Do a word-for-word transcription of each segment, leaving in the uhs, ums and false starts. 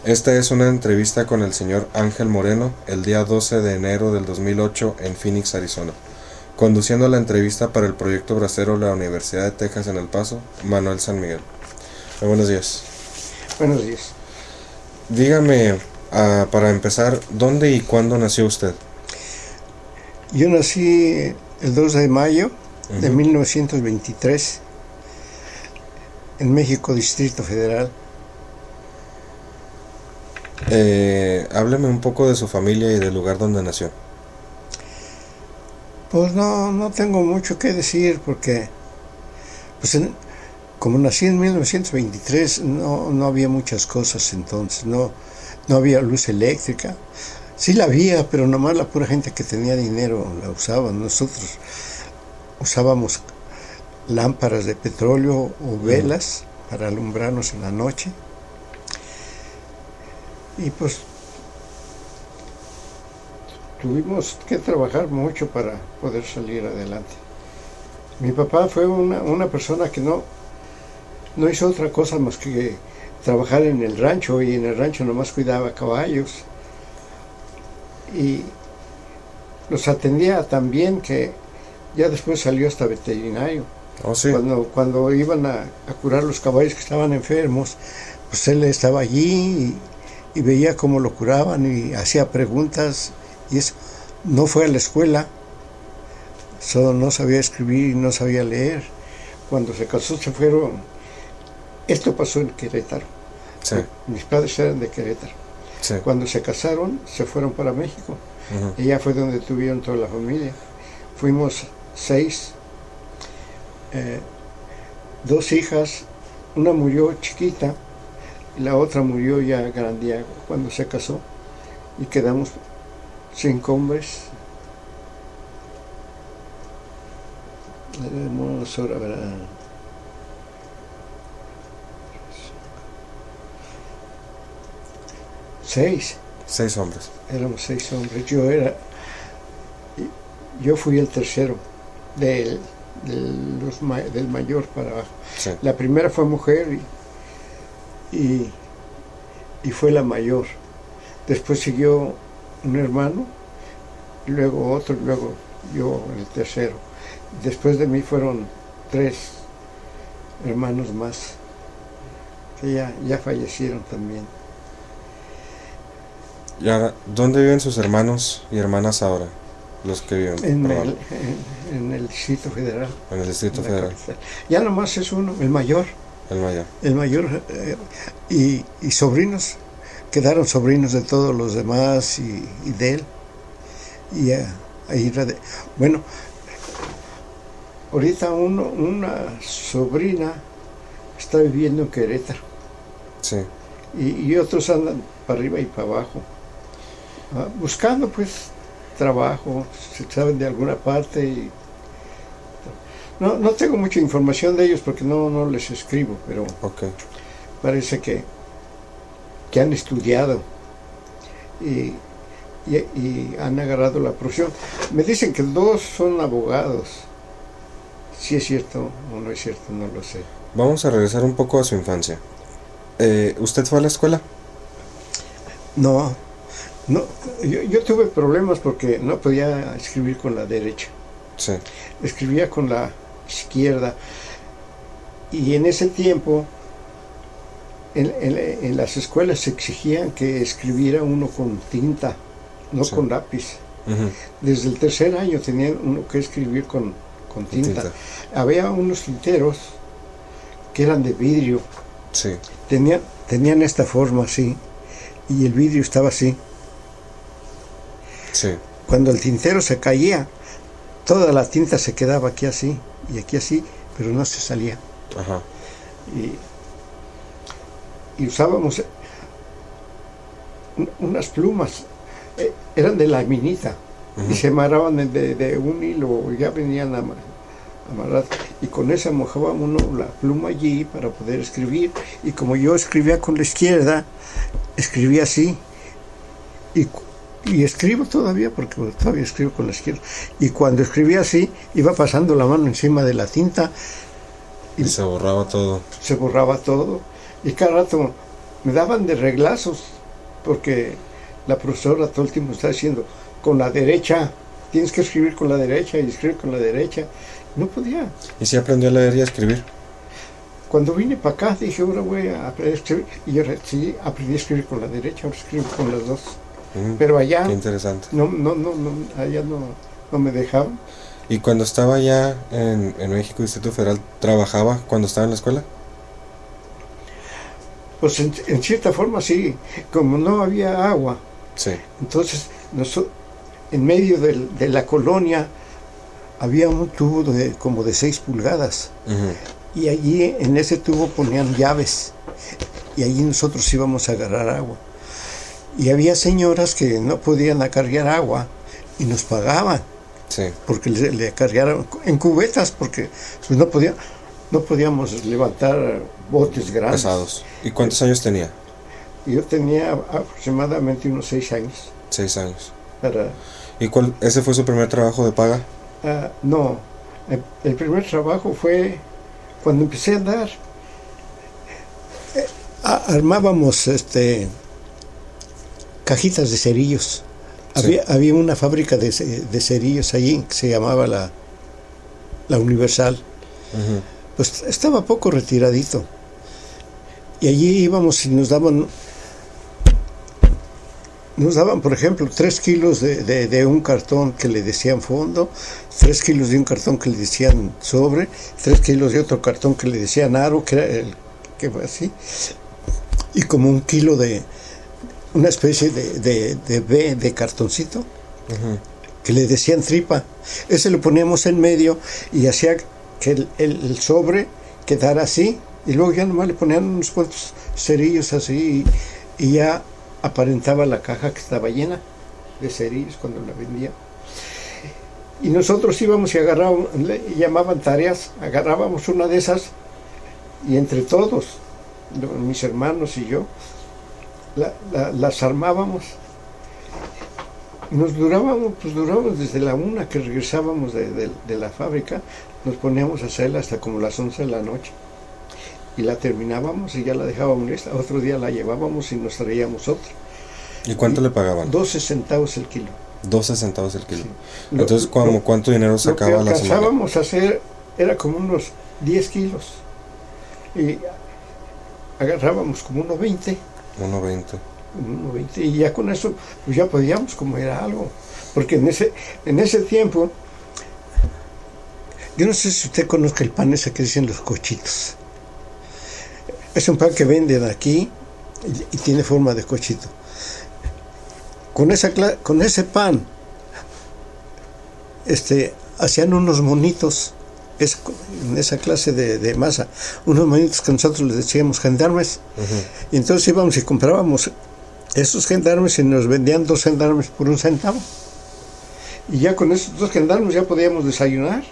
Esta es una entrevista con el señor Ángel Moreno el día doce de enero del dos mil ocho en Phoenix, Arizona. Conduciendo la entrevista para el proyecto bracero de la Universidad de Texas en El Paso, Manuel San Miguel. Muy buenos días. Buenos días. Dígame, uh, para empezar, ¿dónde y cuándo nació usted? Yo nací el dos de mayo uh-huh. de mil novecientos veintitrés en México, Distrito Federal. Eh, hábleme un poco de su familia y del lugar donde nació. Pues no, no tengo mucho que decir porque, pues en, como nací en mil novecientos veintitrés, no, no había muchas cosas entonces, no, no había luz eléctrica. Sí la había, pero nomás la pura gente que tenía dinero la usaba. Nosotros usábamos lámparas de petróleo o velas uh-huh. para alumbrarnos en la noche. Y pues tuvimos que trabajar mucho para poder salir adelante. Mi papá fue una, una persona que no, no hizo otra cosa más que trabajar en el rancho, y en el rancho nomás cuidaba caballos. Y los atendía tan bien que ya después salió hasta veterinario. Oh, sí. Cuando, cuando iban a, a curar los caballos que estaban enfermos, pues él estaba allí y, y veía cómo lo curaban y hacía preguntas. Y eso, no fue a la escuela, solo no sabía escribir y no sabía leer. Cuando se casó se fueron, esto pasó en Querétaro, sí. Mis padres eran de Querétaro, sí. Cuando se casaron se fueron para México, uh-huh. Y ya fue donde tuvieron toda la familia. Fuimos seis, eh, dos hijas, una murió chiquita y la otra murió ya grandía cuando se casó, y quedamos cinco hombres. Éramos ahora, ¿verdad? Seis. Seis hombres. Éramos seis hombres. Yo era, yo fui el tercero del, del, los, del mayor para abajo. Sí. La primera fue mujer y, y, y fue la mayor. Después siguió un hermano, luego otro, luego yo el tercero. Después de mí fueron tres hermanos más que ya, ya fallecieron también. ¿Y ahora, dónde viven sus hermanos y hermanas ahora? Los que viven en el, en, en el Distrito Federal. En el Distrito Federal. Capital. Ya nomás es uno, el mayor. El mayor. El mayor eh, y, y sobrinos. Quedaron sobrinos de todos los demás y, y de él. Y uh, ahí de, bueno, ahorita uno, una sobrina está viviendo en Querétaro. Sí. Y, y otros andan para arriba y para abajo, uh, buscando pues trabajo, si saben de alguna parte. Y, no, no tengo mucha información de ellos porque no, no les escribo, pero okay. Parece que que han estudiado y, y, y han agarrado la profesión. Me dicen que dos son abogados. Si es cierto o no es cierto, no lo sé. Vamos a regresar un poco a su infancia. Eh, ¿Usted fue a la escuela? No, no. Yo, yo tuve problemas porque no podía escribir con la derecha. Sí. Escribía con la izquierda. Y en ese tiempo En, en, en las escuelas se exigían que escribiera uno con tinta, no sí. con lápiz. Uh-huh. Desde el tercer año tenía uno que escribir con, con tinta. tinta. Había unos tinteros que eran de vidrio. Sí. Tenían, tenían esta forma así, y el vidrio estaba así. Sí. Cuando el tintero se caía, toda la tinta se quedaba aquí así, y aquí así, pero no se salía. Ajá. Y y usábamos unas plumas, eh, eran de laminita, uh-huh. Y se amarraban de, de un hilo, ya venían amarradas, y con esa mojaba uno la pluma allí para poder escribir. Y como yo escribía con la izquierda, escribía así, y, y escribo todavía, porque todavía escribo con la izquierda, y cuando escribía así, iba pasando la mano encima de la tinta, y, y se borraba todo. Se borraba todo. Y cada rato me daban de reglazos, porque la profesora todo el tiempo está diciendo, con la derecha, tienes que escribir con la derecha y escribir con la derecha. No podía. ¿Y si aprendió a leer y a escribir? Cuando vine para acá dije, ahora voy a aprender a escribir. Y ahora sí, aprendí a escribir con la derecha, ahora escribo con las dos. Mm, Pero allá, qué interesante. no, no, no, no, allá no, no me dejaban. ¿Y cuando estaba allá en, en México, Distrito Federal, trabajaba cuando estaba en la escuela? Pues en, en cierta forma sí, como no había agua, Sí. entonces nosotros, en medio del, de la colonia había un tubo de, como de seis pulgadas, Uh-huh. y allí en ese tubo ponían llaves, y allí nosotros íbamos a agarrar agua. Y había señoras que no podían acarrear agua y nos pagaban, Sí. porque le, le acarrearon en cubetas, porque pues, no, podía, no podíamos levantar botes grandes. Pesados. ¿Y cuántos años tenía? Yo tenía aproximadamente unos seis años. Seis años. Para, ¿Y cuál, ese fue su primer trabajo de paga? uh, no, el, el primer trabajo fue cuando empecé a andar. Eh, a, armábamos este cajitas de cerillos. Sí. Había, había una fábrica de, de cerillos allí que se llamaba la, la Universal. Uh-huh. Pues estaba poco retiradito. Y allí íbamos y nos daban, nos daban, por ejemplo, tres kilos de, de, de un cartón que le decían fondo, tres kilos de un cartón que le decían sobre, tres kilos de otro cartón que le decían aro, que era el que fue así, y como un kilo de una especie de, de, de B de cartoncito, Uh-huh. que le decían tripa. Ese lo poníamos en medio y hacía que el, el, el sobre quedara así, y luego ya nomás le ponían unos cuantos cerillos así, y, y ya aparentaba la caja que estaba llena de cerillos cuando la vendía. Y nosotros íbamos y agarrábamos, le llamaban tareas, agarrábamos una de esas, y entre todos, mis hermanos y yo, la, la, las armábamos. Nos durábamos, pues durábamos desde la una que regresábamos de, de, de la fábrica, nos poníamos a hacerla hasta como las once de la noche. Y la terminábamos y ya la dejábamos lista. Otro día la llevábamos y nos traíamos otra. ¿Y cuánto y le pagaban? doce centavos el kilo. doce centavos el kilo. Sí. Entonces, Lo, ¿cuánto, lo, ¿cuánto dinero sacaba lo que la semana? alcanzábamos a hacer era como unos diez kilos. Y agarrábamos como unos veinte. uno veinte. uno veinte. Y ya con eso, pues ya podíamos comer algo. Porque en ese, en ese tiempo, yo no sé si usted conozca el pan ese que dicen los cochitos. Es un pan que venden aquí y, y tiene forma de cochito. Con esa con ese pan este, hacían unos monitos, es, en esa clase de, de masa, unos monitos que nosotros les decíamos gendarmes. Uh-huh. Y entonces íbamos y comprábamos esos gendarmes y nos vendían dos gendarmes por un centavo. Y ya con esos dos gendarmes ya podíamos desayunar.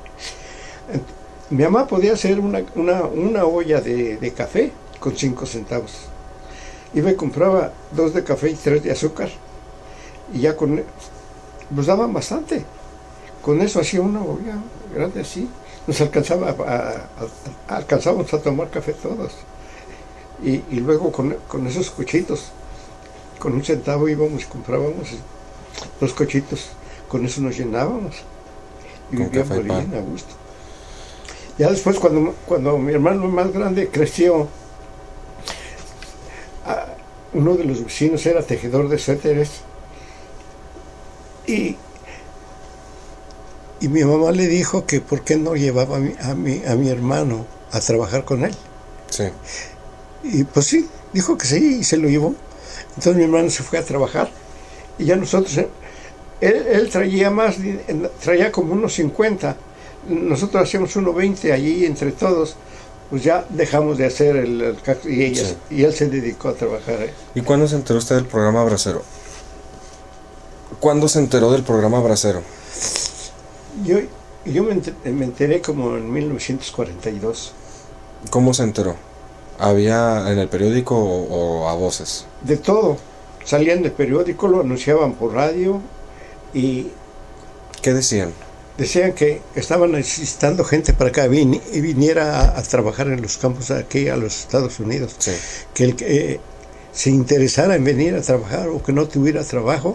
Mi mamá podía hacer una, una, una olla de, de café con cinco centavos. Iba y compraba dos de café y tres de azúcar. Y ya con... nos daban bastante. Con eso hacía una olla grande así. Nos alcanzaba a, a, a, alcanzábamos a tomar café todos. Y, y luego con, con esos cochitos, con un centavo íbamos y comprábamos los cochitos. Con eso nos llenábamos. Y vivíamos bien a gusto. Ya después, cuando, cuando mi hermano más grande creció, uno de los vecinos era tejedor de suéteres. Y, y mi mamá le dijo que por qué no llevaba a mi, a mi, a mi hermano a trabajar con él. Sí. Y pues sí, dijo que sí, y se lo llevó. Entonces mi hermano se fue a trabajar. Y ya nosotros, él, él traía más, traía como unos cincuenta. Nosotros hacíamos uno veinte allí entre todos, pues ya dejamos de hacer el, el y, ella, sí. y él se dedicó a trabajar. ¿eh? ¿Y cuándo se enteró usted del programa Bracero? ¿Cuándo se enteró del programa Bracero? Yo, yo me, enteré, me enteré como en mil novecientos cuarenta y dos. ¿Cómo se enteró? ¿Había en el periódico o, o a voces? De todo. Salían del periódico, lo anunciaban por radio y... ¿Qué decían? decían que estaban necesitando gente para acá vin, y viniera a, a trabajar en los campos aquí a los Estados Unidos. Sí. Que el que eh, se interesara en venir a trabajar o que no tuviera trabajo,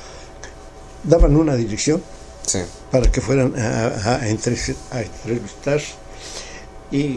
daban una dirección Sí. para que fueran a, a, a entrevistar. Y,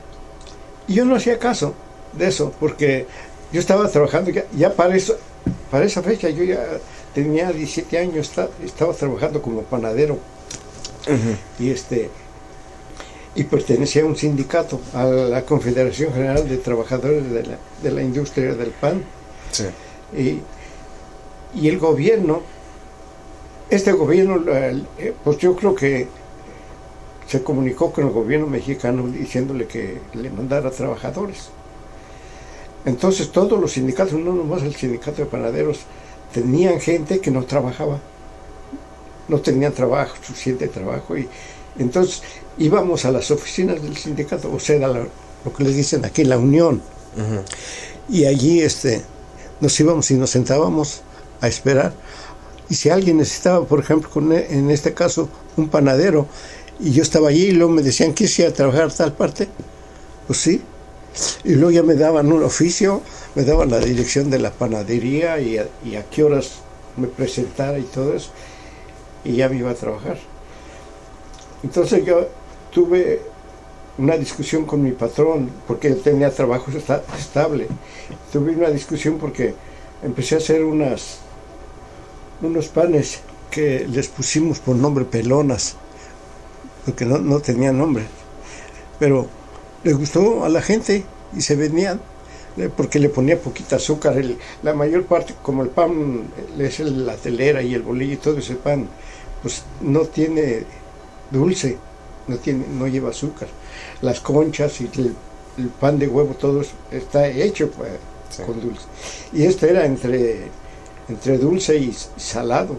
y yo no hacía caso de eso, porque yo estaba trabajando, ya, ya para, eso, para esa fecha yo ya tenía diecisiete años, está, estaba trabajando como panadero. Uh-huh. Y este y pertenecía a un sindicato, a la Confederación General de Trabajadores de la, de la Industria del Pan. Sí. Y, y el gobierno, este gobierno, pues yo creo que se comunicó con el gobierno mexicano diciéndole que le mandara trabajadores. Entonces todos los sindicatos, no nomás el sindicato de panaderos, tenían gente que no trabajaba. No tenían trabajo, suficiente trabajo, y entonces íbamos a las oficinas del sindicato, o sea, la, lo que les dicen aquí, la unión. Uh-huh. Y allí este, nos íbamos y nos sentábamos a esperar. Y si alguien necesitaba, por ejemplo, con, en este caso, un panadero, y yo estaba allí y luego me decían que quisiera trabajar a tal parte, pues sí. Y luego ya me daban un oficio, me daban la dirección de la panadería y a, y a qué horas me presentara y todo eso. Y ya me iba a trabajar. Entonces yo tuve una discusión con mi patrón, porque él tenía trabajo esta, estable. Tuve una discusión porque empecé a hacer unas, unos panes que les pusimos por nombre pelonas, porque no, no tenían nombre. Pero les gustó a la gente y se vendían, porque le ponía poquita azúcar. El, la mayor parte, como el pan es el, la telera y el bolillo y todo ese pan, pues no tiene dulce, no tiene, no lleva azúcar. Las conchas y el, el pan de huevo, todo eso está hecho pues, sí. con dulce. Y este era entre, entre dulce y salado.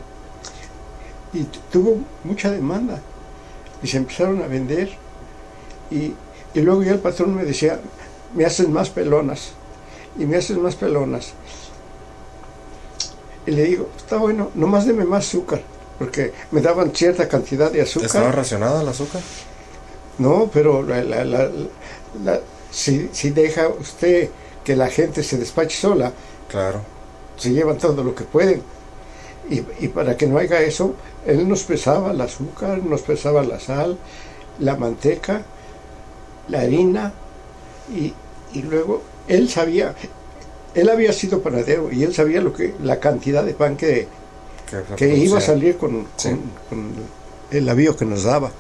Y tuvo mucha demanda. Y se empezaron a vender. Y, y luego ya el patrón me decía, me hacen más pelonas. Y me hacen más pelonas. Y le digo, está bueno, nomás deme más azúcar. Porque me daban cierta cantidad de azúcar. ¿Estaba racionada el azúcar? No, pero la, la, la, la, si, si deja usted que la gente se despache sola, claro, se llevan todo lo que pueden. Y, y para que no haya eso, él nos pesaba el azúcar, nos pesaba la sal, la manteca, la harina, y, y luego él sabía, él había sido panadero y él sabía lo que la cantidad de pan que que, que iba a salir con, sí. con, con el avío que nos daba.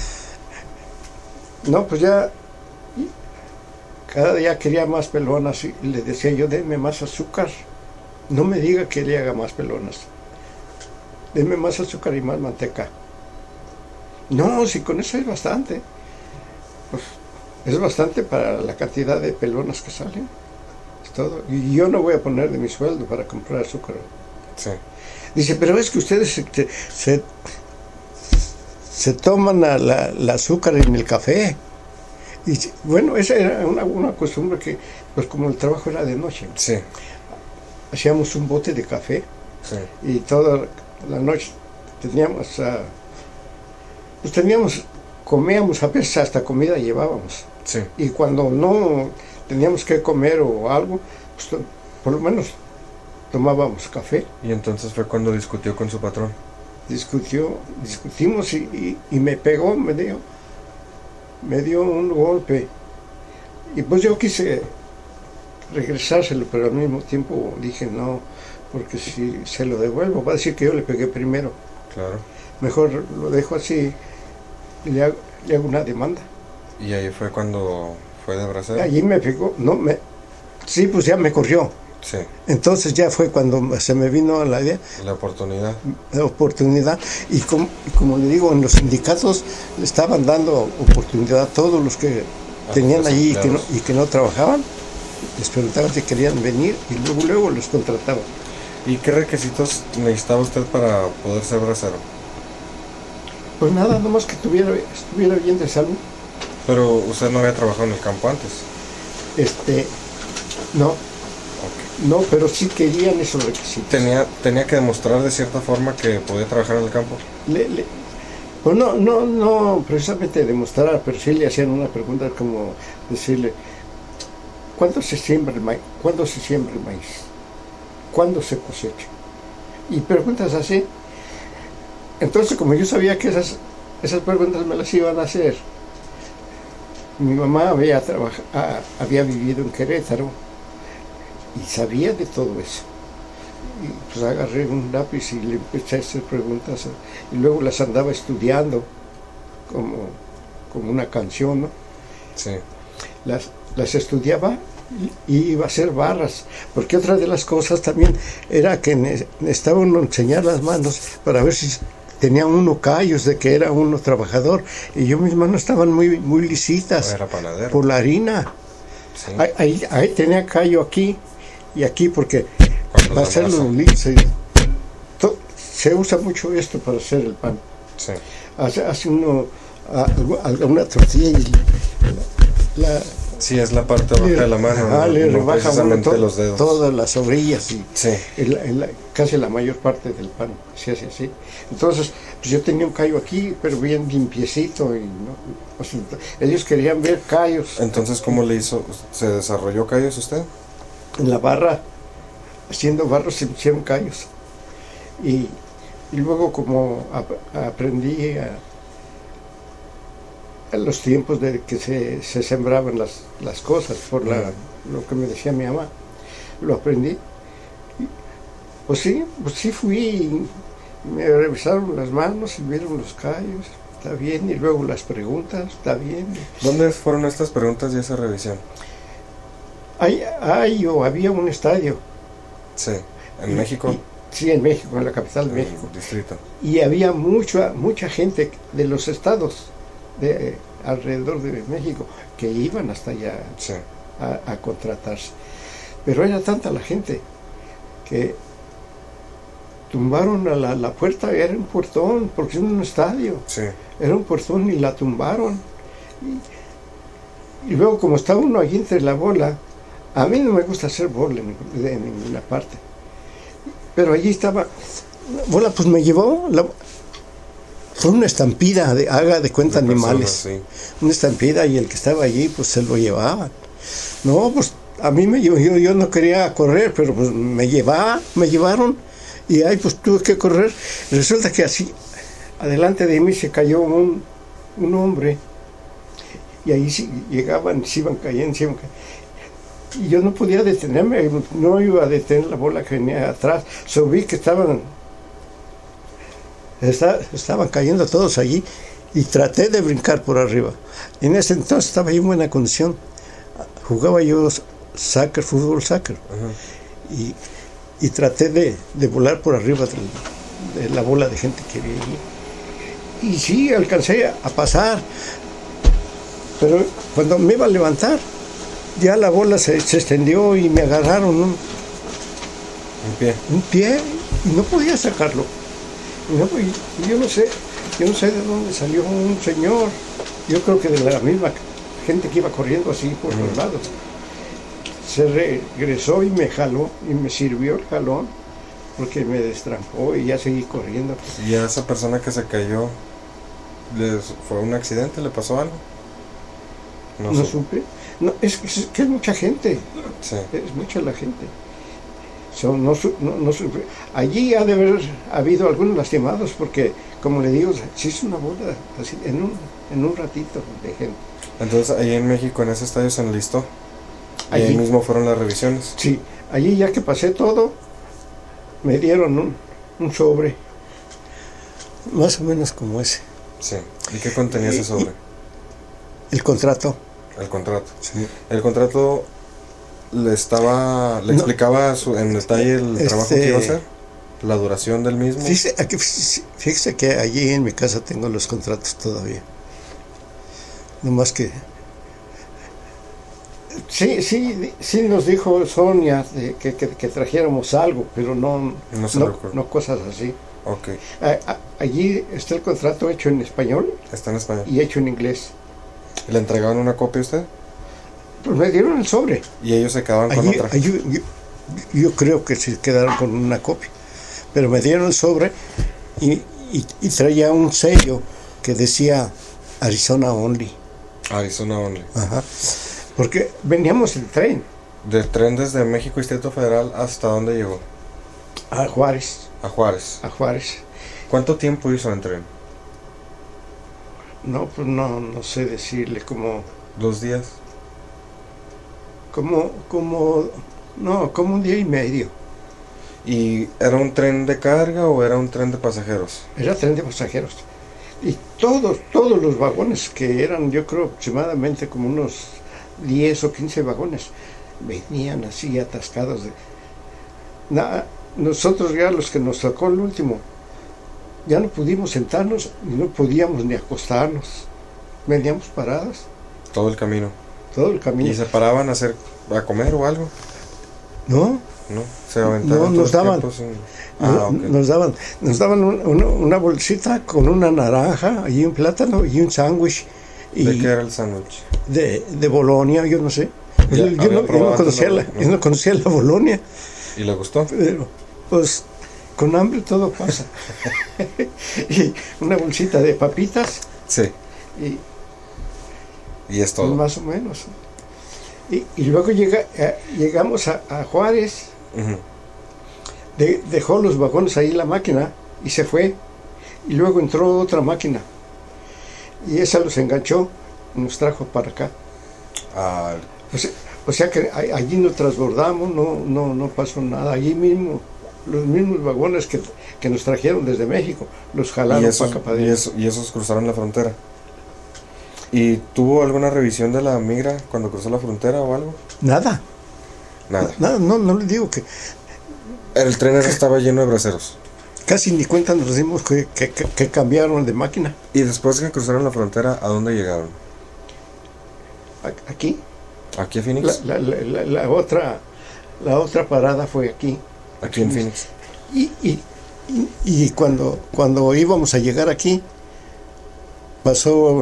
No, pues ya cada día quería más pelonas y le decía yo, denme más azúcar, no me diga que le haga más pelonas, denme más azúcar y más manteca. No, si con eso es bastante, pues es bastante para la cantidad de pelonas que salen, es todo. Y yo no voy a poner de mi sueldo para comprar azúcar. Sí. Dice, pero es que ustedes se, se, se toman la, la, la azúcar en el café. Y bueno, esa era una, una costumbre que, pues como el trabajo era de noche, sí. hacíamos un bote de café, sí. y toda la noche teníamos, uh, pues teníamos, comíamos, a veces hasta comida llevábamos. Sí. Y cuando no teníamos que comer o algo, pues por lo menos tomábamos café. Y entonces fue cuando discutió con su patrón. Discutió, discutimos y, y, y me pegó, me dio, me dio un golpe. Y pues yo quise regresárselo, pero al mismo tiempo dije no, porque si se lo devuelvo va a decir que yo le pegué primero. Claro. Mejor lo dejo así y le hago, le hago una demanda. Y ahí fue cuando fue de bracero. Allí me pegó, no me, sí, pues ya me corrió. Sí. Entonces ya fue cuando se me vino la idea, la oportunidad, la oportunidad y como, y como le digo, en los sindicatos le estaban dando oportunidad a todos los que a tenían allí y que, no, y que no trabajaban, les preguntaban si querían venir y luego luego los contrataban. ¿Y qué requisitos necesitaba usted para poder ser bracero? Pues nada, nomás que tuviera, estuviera bien de salud. Pero usted no había trabajado en el campo antes. Este, no. No, pero sí querían esos requisitos. Tenía, tenía que demostrar de cierta forma que podía trabajar en el campo. Le, le, Pues no, no, no precisamente demostrar, pero sí le hacían una pregunta como decirle, ¿cuándo se siembra el maíz? ¿Cuándo se siembra el maíz? ¿Cuándo se cosecha? Y preguntas así. Entonces, como yo sabía que esas, esas preguntas me las iban a hacer, mi mamá había, trabaja, había vivido en Querétaro y sabía de todo eso. Y pues agarré un lápiz y le empecé a hacer preguntas y luego las andaba estudiando como, como una canción, ¿no? Sí. Las, las estudiaba y, y iba a hacer barras, porque otra de las cosas también era que necesitaba uno enseñar las manos para ver si tenía uno callos de que era uno trabajador, y yo mis manos estaban muy, muy lisitas. Era panadero. Por la harina. Sí. Ahí, ahí, ahí tenía callo aquí y aquí, porque para hacerlo se, se usa mucho esto para hacer el pan. Sí. Hace, hace uno a, a una tortilla y la, la sí, es la parte baja le, de la mano. Ah, no, le no rebaja uno to, los dedos. Todas las orillas y sí. el, el, casi la mayor parte del pan se hace así. Entonces, pues yo tenía un callo aquí, pero bien limpiecito. Y, ¿no? O sea, ellos querían ver callos. Entonces, ¿cómo le hizo? ¿Se desarrolló callos usted? En la barra, haciendo barros se hicieron callos. Y, y luego como ap aprendí a, a los tiempos de que se, se sembraban las, las cosas, por la, lo que me decía mi mamá, lo aprendí. Y, pues sí, pues sí fui, me revisaron las manos y vieron los callos, está bien, y luego las preguntas, está bien. ¿Dónde fueron estas preguntas y esa revisión? Hay, hay o había un estadio. Sí, ¿en y, México? Y, sí, en México, en la capital de México. Distrito. Y había mucha, mucha gente de los estados de alrededor de México que iban hasta allá sí. a, a contratarse. Pero era tanta la gente que tumbaron a la, la puerta, era un portón, porque es un estadio. Sí. Era un portón y la tumbaron. Y, y luego, como estaba uno allí entre la bola, a mí no me gusta hacer bola en, de, en ninguna parte. Pero allí estaba, la bola pues me llevó, la, fue una estampida, de, haga de cuenta, de animales. Personas, sí. Una estampida, y el que estaba allí pues se lo llevaban. No, pues a mí me yo, yo no quería correr, pero pues me llevaba, me llevaron, y ahí pues tuve que correr. Resulta que así, adelante de mí se cayó un, un hombre, y ahí sí, llegaban, se iban cayendo, se iban cayendo. Y yo no podía detenerme, no iba a detener la bola que venía atrás. So, vi que estaban, está, estaban cayendo todos allí, y traté de brincar por arriba. En ese entonces estaba yo en buena condición. Jugaba yo soccer, fútbol, soccer. Uh-huh. y, y traté de, de volar por arriba de, de la bola de gente que había allí. Y sí, alcancé a, a pasar. Pero cuando me iba a levantar, ya la bola se, se extendió y me agarraron un, un pie. Un pie y no podía sacarlo. Y, no, y, y yo no sé, yo no sé de dónde salió un señor. Yo creo que de la misma gente que iba corriendo así por los lados. Se regresó y me jaló y me sirvió el jalón porque me destrampó y ya seguí corriendo. ¿Y a esa persona que se cayó, les fue un accidente? ¿Le pasó algo? No, no supe. No, es, es que es mucha gente, sí. Es mucha la gente. So, no, no, no, allí ha de haber habido algunos lastimados porque, como le digo, sí es una bola así, en, un, en un ratito de gente. Entonces, ahí en México, en ese estadio se enlistó. Y allí, ahí mismo fueron las revisiones. Sí, allí ya que pasé todo, me dieron un, un sobre, más o menos como ese. Sí. ¿Y qué contenía ese sobre? El contrato. El contrato. Sí. El contrato le estaba, le no, explicaba su, en detalle el este, trabajo que iba a hacer, la duración del mismo. Fíjese, aquí, fíjese que allí en mi casa tengo los contratos todavía. No más que sí, sí, sí nos dijo Sonia de, que, que, que trajéramos algo, pero no, no, no, no cosas así. Okay. A, a, allí está el contrato hecho en español. Está en español. Y hecho en inglés. ¿Le entregaban una copia a usted? Pues me dieron el sobre. ¿Y ellos se quedaban con allí, otra? Allí, yo, yo creo que se quedaron con una copia. Pero me dieron el sobre y, y, y traía un sello que decía Arizona Only. Arizona Only. Ajá. Porque veníamos en tren. ¿De tren desde México Distrito Federal hasta dónde llegó? A Juárez. A Juárez. A Juárez. ¿Cuánto tiempo hizo en tren? No, pues no, no sé decirle, como... ¿Dos días? Como, como, no, como un día y medio. ¿Y era un tren de carga o era un tren de pasajeros? Era tren de pasajeros. Y todos, todos los vagones, que eran yo creo aproximadamente como unos diez o quince vagones, venían así atascados. De... Na, nosotros ya los que nos tocó el último, ya no pudimos sentarnos y no podíamos ni acostarnos. Veníamos paradas. Todo el camino. Todo el camino. ¿Y se paraban a hacer, a comer o algo? No. No, se aventaban no, nos daban, sin... ah, no, okay. nos daban, nos daban un, un, una bolsita con una naranja y un plátano y un sándwich. ¿De qué era el sándwich? De, de Bolonia, yo no sé. Ya, yo, yo, no, yo, no conocía la, no. yo no conocía la Bolonia. ¿Y le gustó? Pero, pues, con hambre todo pasa. Y una bolsita de papitas. Sí. Y, y es todo. Más o menos. Y, y luego llega, eh, llegamos a, a Juárez. Uh-huh. De, dejó los vagones ahí la máquina y se fue. Y luego entró otra máquina. Y esa los enganchó y nos trajo para acá. Ah. O sea, o sea que allí nos transbordamos, no, no, no pasó nada. Allí mismo, los mismos vagones que, que nos trajeron desde México, los jalaron para acá para adentro. Y, eso, y esos cruzaron la frontera. ¿Y tuvo alguna revisión de la migra cuando cruzó la frontera o algo? Nada. Nada. Nada, no, no le digo que... El tren estaba lleno de braceros. Casi ni cuenta nos dimos que, que, que, que cambiaron de máquina. ¿Y después que cruzaron la frontera, a dónde llegaron? Aquí. ¿Aquí a Phoenix? La, la, la, la, otra, la otra parada fue aquí. Aquí en Phoenix. Y, y, y, y cuando, cuando íbamos a llegar aquí, pasó...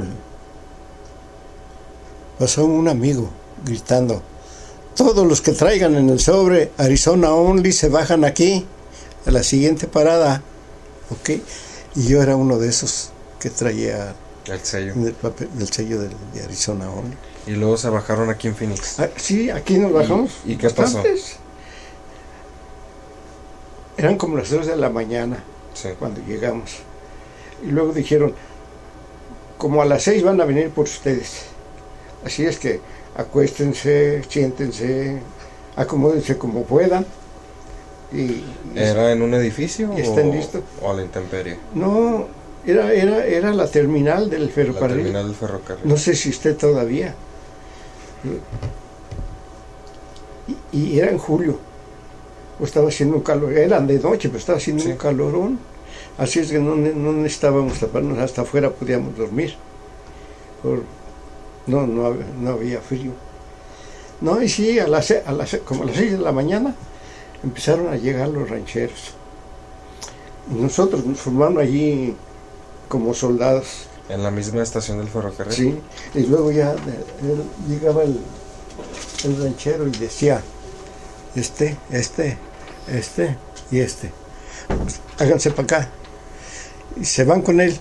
Pasó un amigo gritando: todos los que traigan en el sobre Arizona Only se bajan aquí a la siguiente parada, ¿ok? Y yo era uno de esos que traía el sello, el, papel, el sello de, de Arizona Only. Y luego se bajaron aquí en Phoenix. Ah, sí, aquí nos bajamos. ¿Y, y qué pasó? Eran como las tres de la mañana, sí, cuando llegamos. Y luego dijeron: como a las seis van a venir por ustedes. Así es que acuéstense, siéntense, acomódense como puedan. Y, ¿Era en un edificio y están o, listos. o a la intemperie? No, era, era, era la terminal del ferrocarril. La terminal del ferrocarril. No sé si esté todavía. Y, y era en julio. O estaba haciendo un calor. Eran de noche, pero estaba haciendo sí. un calorón. Así es que no, no necesitábamos taparnos, hasta afuera podíamos dormir. Por, No, no, no había frío. No, y sí, a las, a las, como a las seis de la mañana empezaron a llegar los rancheros. Y nosotros nos formaron allí como soldados. ¿En la misma estación del ferrocarril? Sí, y luego ya él, llegaba el, el ranchero y decía: este, este, este y este. Pues, háganse para acá. Y se van con él.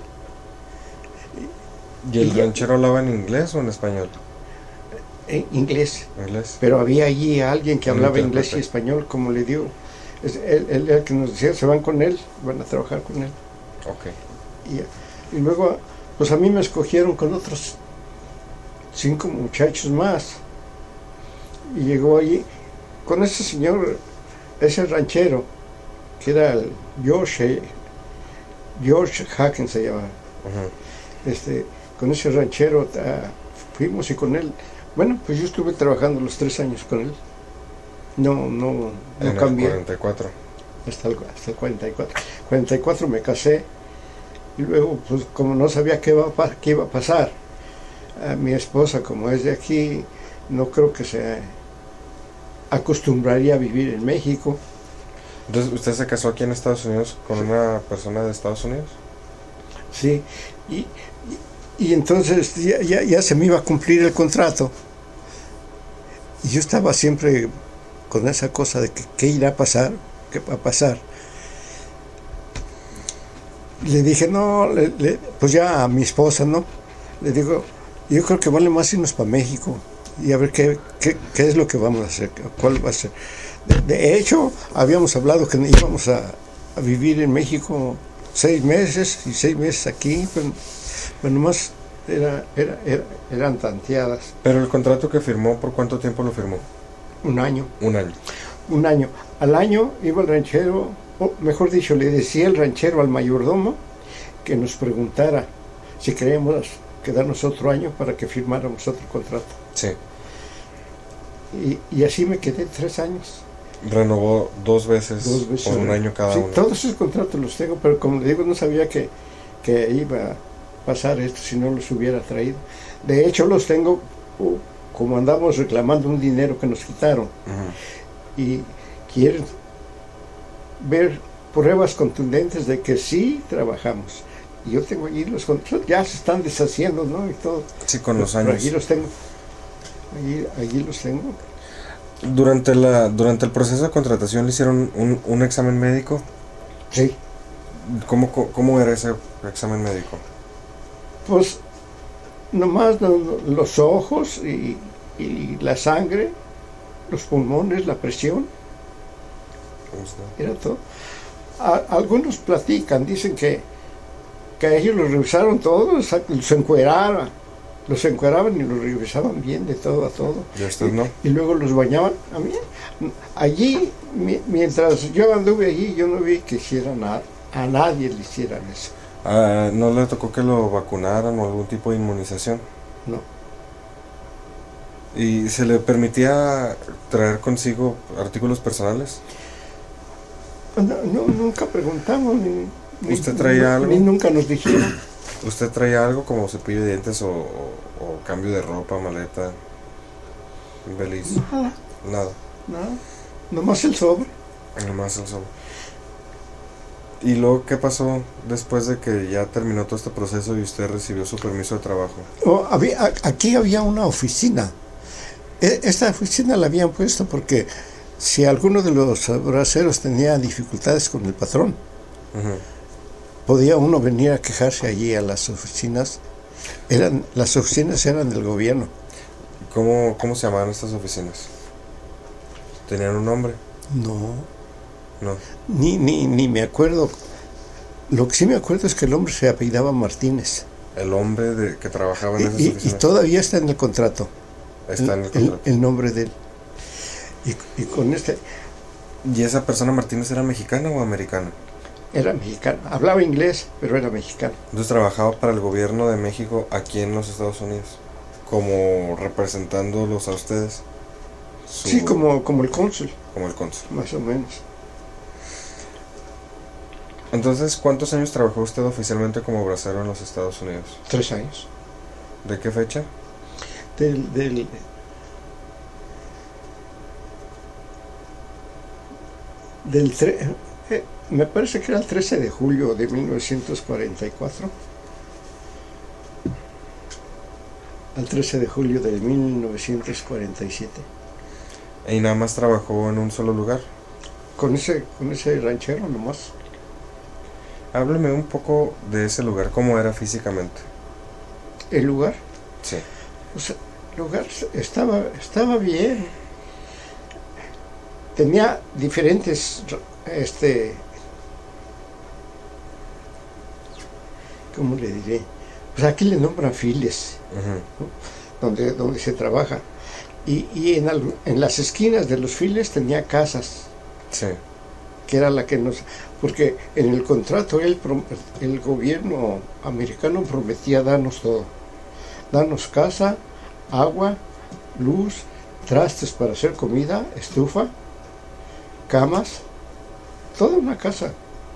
¿Y el y ranchero hablaba en inglés o en español? En inglés. ¿Inglés? Pero había allí alguien que hablaba inglés y español, como le digo. Es él, él, el que nos decía: se van con él, van a trabajar con él. Ok. Y, y luego, pues a mí me escogieron con otros cinco muchachos más. Y llegó allí con ese señor, ese ranchero, que era el George, George Hacken se llamaba. Uh-huh. Este... Con ese ranchero uh, fuimos y con él, bueno, pues yo estuve trabajando los tres años con él. No, no, no en cambié. El cuarenta y cuatro. Hasta el, hasta el cuarenta y cuatro. cuarenta y cuatro me casé y luego, pues como no sabía qué iba, qué iba a pasar, a mi esposa, como es de aquí, no creo que se acostumbraría a vivir en México. Entonces, ¿usted se casó aquí en Estados Unidos con sí. una persona de Estados Unidos? Sí, y... y Y entonces ya, ya, ya se me iba a cumplir el contrato. Y yo estaba siempre con esa cosa de que qué irá a pasar, qué va a pasar. Le dije, no, le, le, pues ya a mi esposa, ¿no? Le digo, yo creo que vale más irnos para México y a ver qué, qué, qué es lo que vamos a hacer, cuál va a ser. De, de hecho, habíamos hablado que íbamos a, a vivir en México seis meses y seis meses aquí, pero, pero nomás era, era, era, eran tanteadas. Pero el contrato que firmó, ¿por cuánto tiempo lo firmó? Un año. Un año. Un año. Al año iba el ranchero, o mejor dicho, le decía el ranchero al mayordomo que nos preguntara si queríamos quedarnos otro año para que firmáramos otro contrato. Sí. Y, y así me quedé tres años. Renovó dos veces, dos veces por un año cada sí, uno. Todos esos contratos los tengo, pero como le digo, no sabía que, que iba a pasar esto si no los hubiera traído. De hecho, los tengo uh, como andamos reclamando un dinero que nos quitaron. Uh-huh. Y quieren ver pruebas contundentes de que sí trabajamos. Y yo tengo allí los contratos, ya se están deshaciendo, ¿no? Y todo. Sí, con los pero años. Allí los tengo. Allí, allí los tengo. Durante la durante el proceso de contratación le hicieron un, un examen médico. Sí. ¿Cómo, ¿Cómo era ese examen médico? Pues nomás no, no, los ojos y, y la sangre, los pulmones, la presión. Era todo. A, algunos platican, dicen que, que ellos los revisaron todos, los encueraban, los encueraban y los revisaban bien de todo a todo. ¿Y usted no? Y, y luego los bañaban. A mí, allí, mi, mientras yo anduve allí, yo no vi que hicieran a, a nadie le hicieran eso. Ah, ¿no le tocó que lo vacunaran o algún tipo de inmunización? No. ¿Y se le permitía traer consigo artículos personales? No, no, nunca preguntamos, ni, ¿Usted ni, traía ni, algo? Ni nunca nos dijeron. ¿Usted traía algo como cepillo de dientes o, o, o cambio de ropa, maleta, beliz? Nada. Nada. Nada. Nomás el sobre. Nomás el sobre. ¿Y luego qué pasó después de que ya terminó todo este proceso y usted recibió su permiso de trabajo? Oh, había, aquí había una oficina. Esta oficina la habían puesto porque si alguno de los braceros tenía dificultades con el patrón, uh-huh. podía uno venir a quejarse allí a las oficinas. Eran, las oficinas eran del gobierno. ¿Cómo, cómo se llamaban estas oficinas? ¿Tenían un nombre? No. No. Ni, ni, ni me acuerdo. Lo que sí me acuerdo es que el hombre se apellidaba Martínez. El hombre de, que trabajaba en esas y, oficinas. Y todavía está en el contrato. Está en el contrato. El, el nombre de él. Y, y con este... ¿Y esa persona Martínez era mexicana o americana? Era mexicana. Hablaba inglés, pero era mexicano. Entonces trabajaba para el gobierno de México aquí en los Estados Unidos, como representándolos a ustedes. Su... Sí, como, como el cónsul. Como el cónsul. Más o menos. Entonces, ¿cuántos años trabajó usted oficialmente como bracero en los Estados Unidos? Tres años. ¿De qué fecha? Del... del del tre, eh, me parece que era el trece de julio de mil novecientos cuarenta y cuatro al trece de julio de mil novecientos cuarenta y siete. ¿Y nada más trabajó en un solo lugar? Con ese, con ese ranchero nomás. Hábleme un poco de ese lugar, ¿cómo era físicamente? ¿El lugar? Sí. O sea, el lugar estaba, estaba bien. Tenía diferentes, este, ¿cómo le diré? Pues aquí le nombran files, uh-huh. ¿no? donde, donde se trabaja. Y, y en, al, en las esquinas de los files tenía casas. Sí. Que era la que nos... Porque en el contrato el, el gobierno americano prometía darnos todo. Darnos casa, agua, luz, trastes para hacer comida, estufa, camas, toda una casa.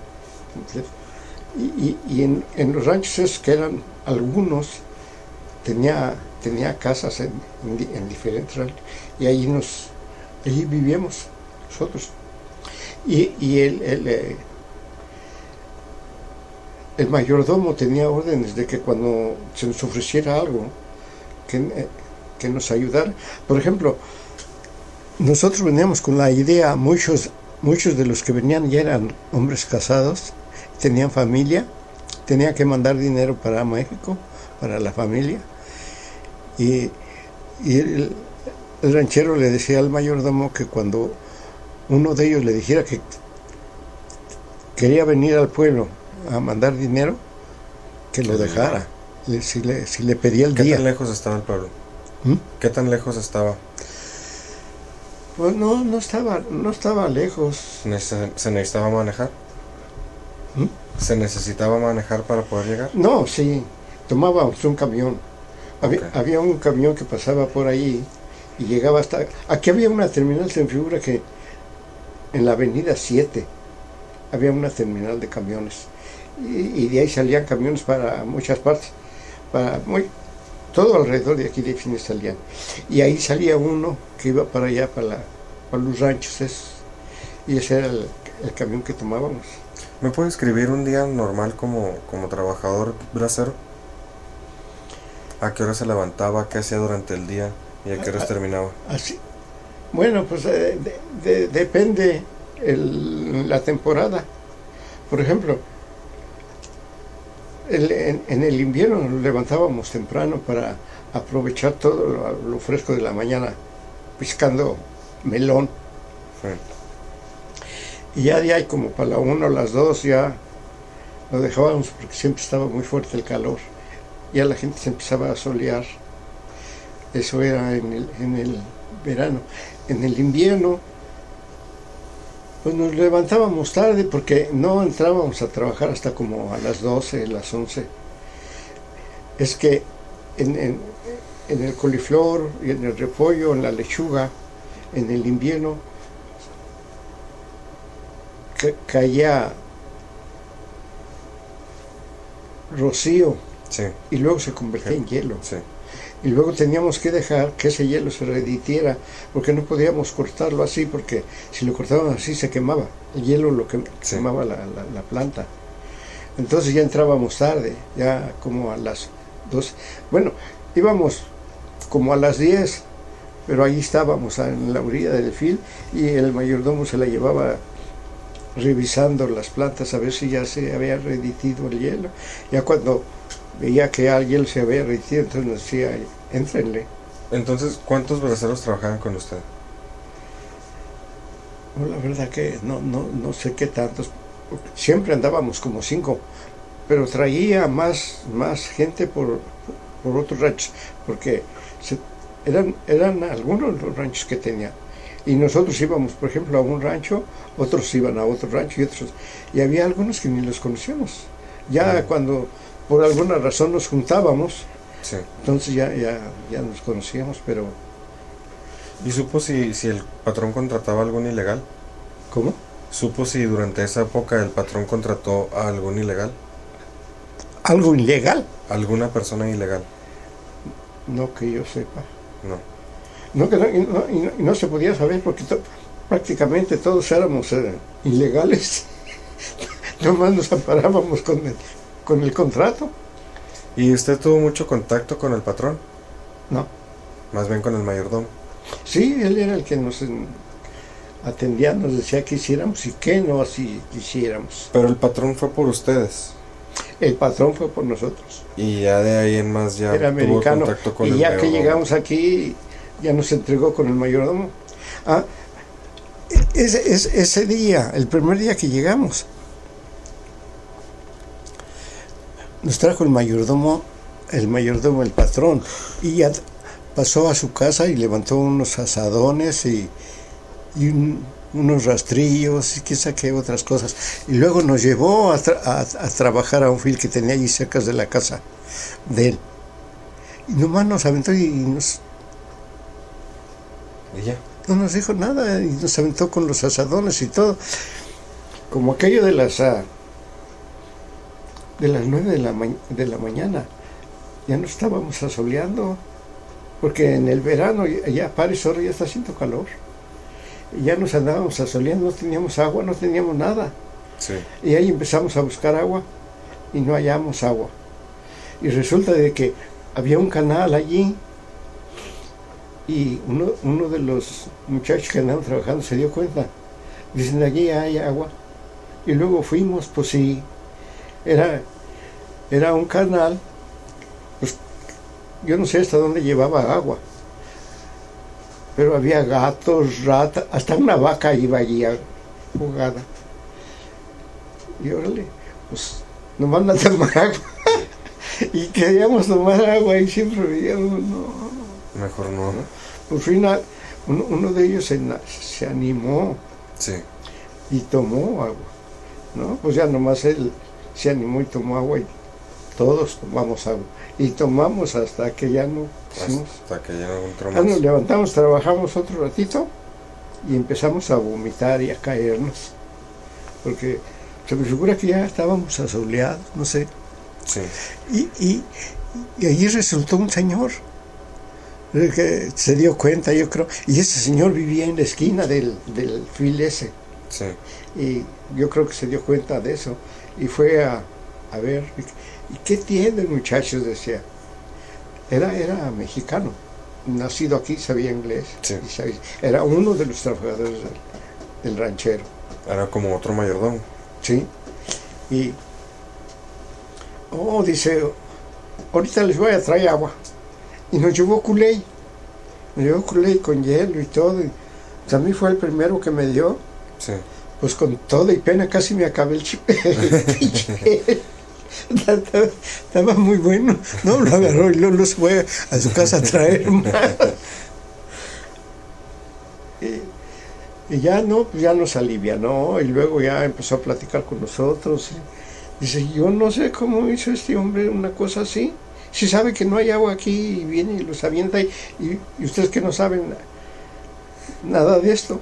Y, y, y en, en los ranchos esos que eran algunos, tenía, tenía casas en, en, en diferentes ranchos. Y allí, nos, allí vivíamos nosotros. Y, y el, el, eh, el mayordomo tenía órdenes de que cuando se nos ofreciera algo, que, eh, que nos ayudara. Por ejemplo, nosotros veníamos con la idea, muchos, muchos de los que venían ya eran hombres casados, tenían familia, tenía que mandar dinero para México, para la familia, y, y el, el ranchero le decía al mayordomo que cuando uno de ellos le dijera que quería venir al pueblo a mandar dinero, que lo dejara, le, si, le, si le pedía el ¿Qué día. tan lejos estaba el pueblo? ¿Mm? ¿Qué tan lejos estaba? Pues no, no estaba, no estaba lejos. ¿Se, se necesitaba manejar? ¿Mm? ¿Se necesitaba manejar para poder llegar? No, sí, tomábamos un camión. Había, Okay. había un camión que pasaba por ahí y llegaba hasta... Aquí había una terminal, se me figura que en la avenida siete había una terminal de camiones. Y, y de ahí salían camiones para muchas partes. Para muy, todo alrededor de aquí de Phoenix salían. Y ahí salía uno que iba para allá, para, la, para los ranchos. Es, y ese era el, el camión que tomábamos. ¿Me puede escribir un día normal como, como trabajador bracero? ¿A qué hora se levantaba? ¿Qué hacía durante el día? ¿Y a qué horas terminaba? Así. Bueno, pues eh, de, de, depende el, la temporada. Por ejemplo, el, en, en el invierno nos levantábamos temprano para aprovechar todo lo, lo fresco de la mañana, piscando melón. Sí. Y ya de ahí como para la una o las dos ya lo dejábamos porque siempre estaba muy fuerte el calor. Ya la gente se empezaba a solear. Eso era en el, en el verano. En el invierno, pues nos levantábamos tarde porque no entrábamos a trabajar hasta como a las doce, las once. Es que en, en, en el coliflor y en el repollo, en la lechuga, en el invierno, ca caía rocío. Sí. Y luego se convertía sí. en hielo. Sí. Y luego teníamos que dejar que ese hielo se reditiera, porque no podíamos cortarlo así, porque si lo cortábamos así se quemaba. El hielo lo que sí. quemaba la, la, la planta. Entonces ya entrábamos tarde, ya como a las doce. Bueno, íbamos como a las diez, pero ahí estábamos en la orilla del fil y el mayordomo se la llevaba revisando las plantas a ver si ya se había reditido el hielo. Ya cuando veía que alguien se había reditido, entonces nos decía, éntrenle. Entonces, ¿cuántos braceros trabajaban con usted? No, la verdad que no, no, no sé qué tantos. Siempre andábamos como cinco, pero traía más, más gente por, por otros ranchos, porque se, eran, eran algunos los ranchos que tenía. Y nosotros íbamos, por ejemplo, a un rancho, otros iban a otro rancho y otros. Y había algunos que ni los conocíamos. Ya ah. cuando por alguna razón nos juntábamos, sí. entonces ya, ya, ya nos conocíamos, pero... ¿Y supo si, si el patrón contrataba a algún ilegal? ¿Cómo? ¿Supo si durante esa época el patrón contrató a algún ilegal? ¿Algo ilegal? ¿Alguna persona ilegal? No que yo sepa. No. No, que no, y no, y no, y no se podía saber porque to, prácticamente todos éramos eh, ilegales. Nomás nos amparábamos con el, con el contrato. ¿Y usted tuvo mucho contacto con el patrón? No. Más bien con el mayordomo. Sí, él era el que nos atendía, nos decía qué hiciéramos y qué no así hiciéramos. Pero el patrón fue por ustedes. El patrón fue por nosotros. Y ya de ahí en más ya era americano. Tuvo contacto con y el ya mayordomo. Que llegamos aquí, ya nos entregó con el mayordomo. Ah, ese, ese, ese día, el primer día que llegamos, nos trajo el mayordomo, el mayordomo, el patrón, y ya pasó a su casa y levantó unos asadones y, y un, unos rastrillos y qué saqué otras cosas. Y luego nos llevó a, tra a, a trabajar a un fil que tenía allí cerca de la casa de él. Y nomás nos aventó y nos... ¿Y ya? No nos dijo nada y nos aventó con los asadones y todo. Como aquello de las... Uh, de las nueve de la, de la mañana. Ya no estábamos asoleando. Porque en el verano ya para esa hora ya está haciendo calor. Y ya nos andábamos asoleando, no teníamos agua, no teníamos nada. Sí. Y ahí empezamos a buscar agua y no hallamos agua. Y resulta de que había un canal allí y uno, uno de los muchachos que andaban trabajando se dio cuenta. Dicen, allí hay agua. Y luego fuimos, pues sí, era era un canal, pues yo no sé hasta dónde llevaba agua, pero había gatos, ratas, hasta una vaca iba allí jugada. Y órale, pues nos van a tomar agua. Y queríamos tomar agua y siempre veíamos, no. Mejor no. Por fin uno, uno de ellos se, se animó. Sí. Y tomó agua, ¿no? Pues ya nomás él se animó y tomó agua y todos tomamos agua. Y tomamos hasta que ya no pusimos. Hasta que ya no encontramos. Ah, nos levantamos, trabajamos otro ratito y empezamos a vomitar y a caernos. Porque se me figura que ya estábamos asoleados, no sé. Sí. Y, y, y allí resultó un señor que se dio cuenta, yo creo. Y ese señor vivía en la esquina del, del fil ese. Sí. Y yo creo que se dio cuenta de eso y fue a, a ver, ¿y qué tiene el muchacho? Decía. Era, era mexicano, nacido aquí, sabía inglés. Sí. Y sabía, era uno de los trabajadores del, del ranchero. Era como otro mayordomo. Sí. Y, oh, dice, ahorita les voy a traer agua. Y nos llevó culé. Nos llevó culé con hielo y todo. Y también fue el primero que me dio. Sí. Pues con todo y pena casi me acabé el chip. Estaba muy bueno. No, lo agarró y luego se fue a su casa a traer más. Y, y ya no, pues ya nos alivianó y luego ya empezó a platicar con nosotros. Dice, yo no sé cómo hizo este hombre una cosa así. Si sabe que no hay agua aquí y viene y los avienta y, y, y ustedes que no saben nada de esto.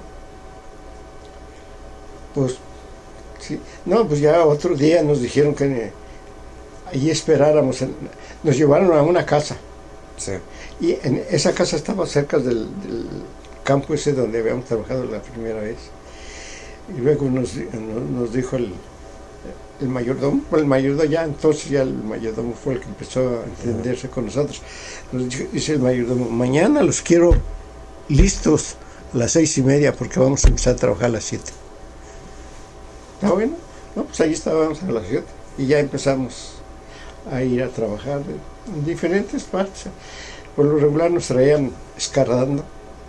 Pues, sí. No, pues ya otro día nos dijeron que allí esperáramos. En, nos llevaron a una casa. Sí. Y en esa casa estaba cerca del, del campo ese donde habíamos trabajado la primera vez. Y luego nos, nos, nos dijo el, el mayordomo, el mayordomo ya, entonces ya el mayordomo fue el que empezó a entenderse con nosotros. Nos dijo, dice el mayordomo, mañana los quiero listos a las seis y media porque vamos a empezar a trabajar a las siete. ¿Está bueno? No, pues ahí estábamos a las siete y ya empezamos a ir a trabajar en diferentes partes. Por lo regular nos traían escardando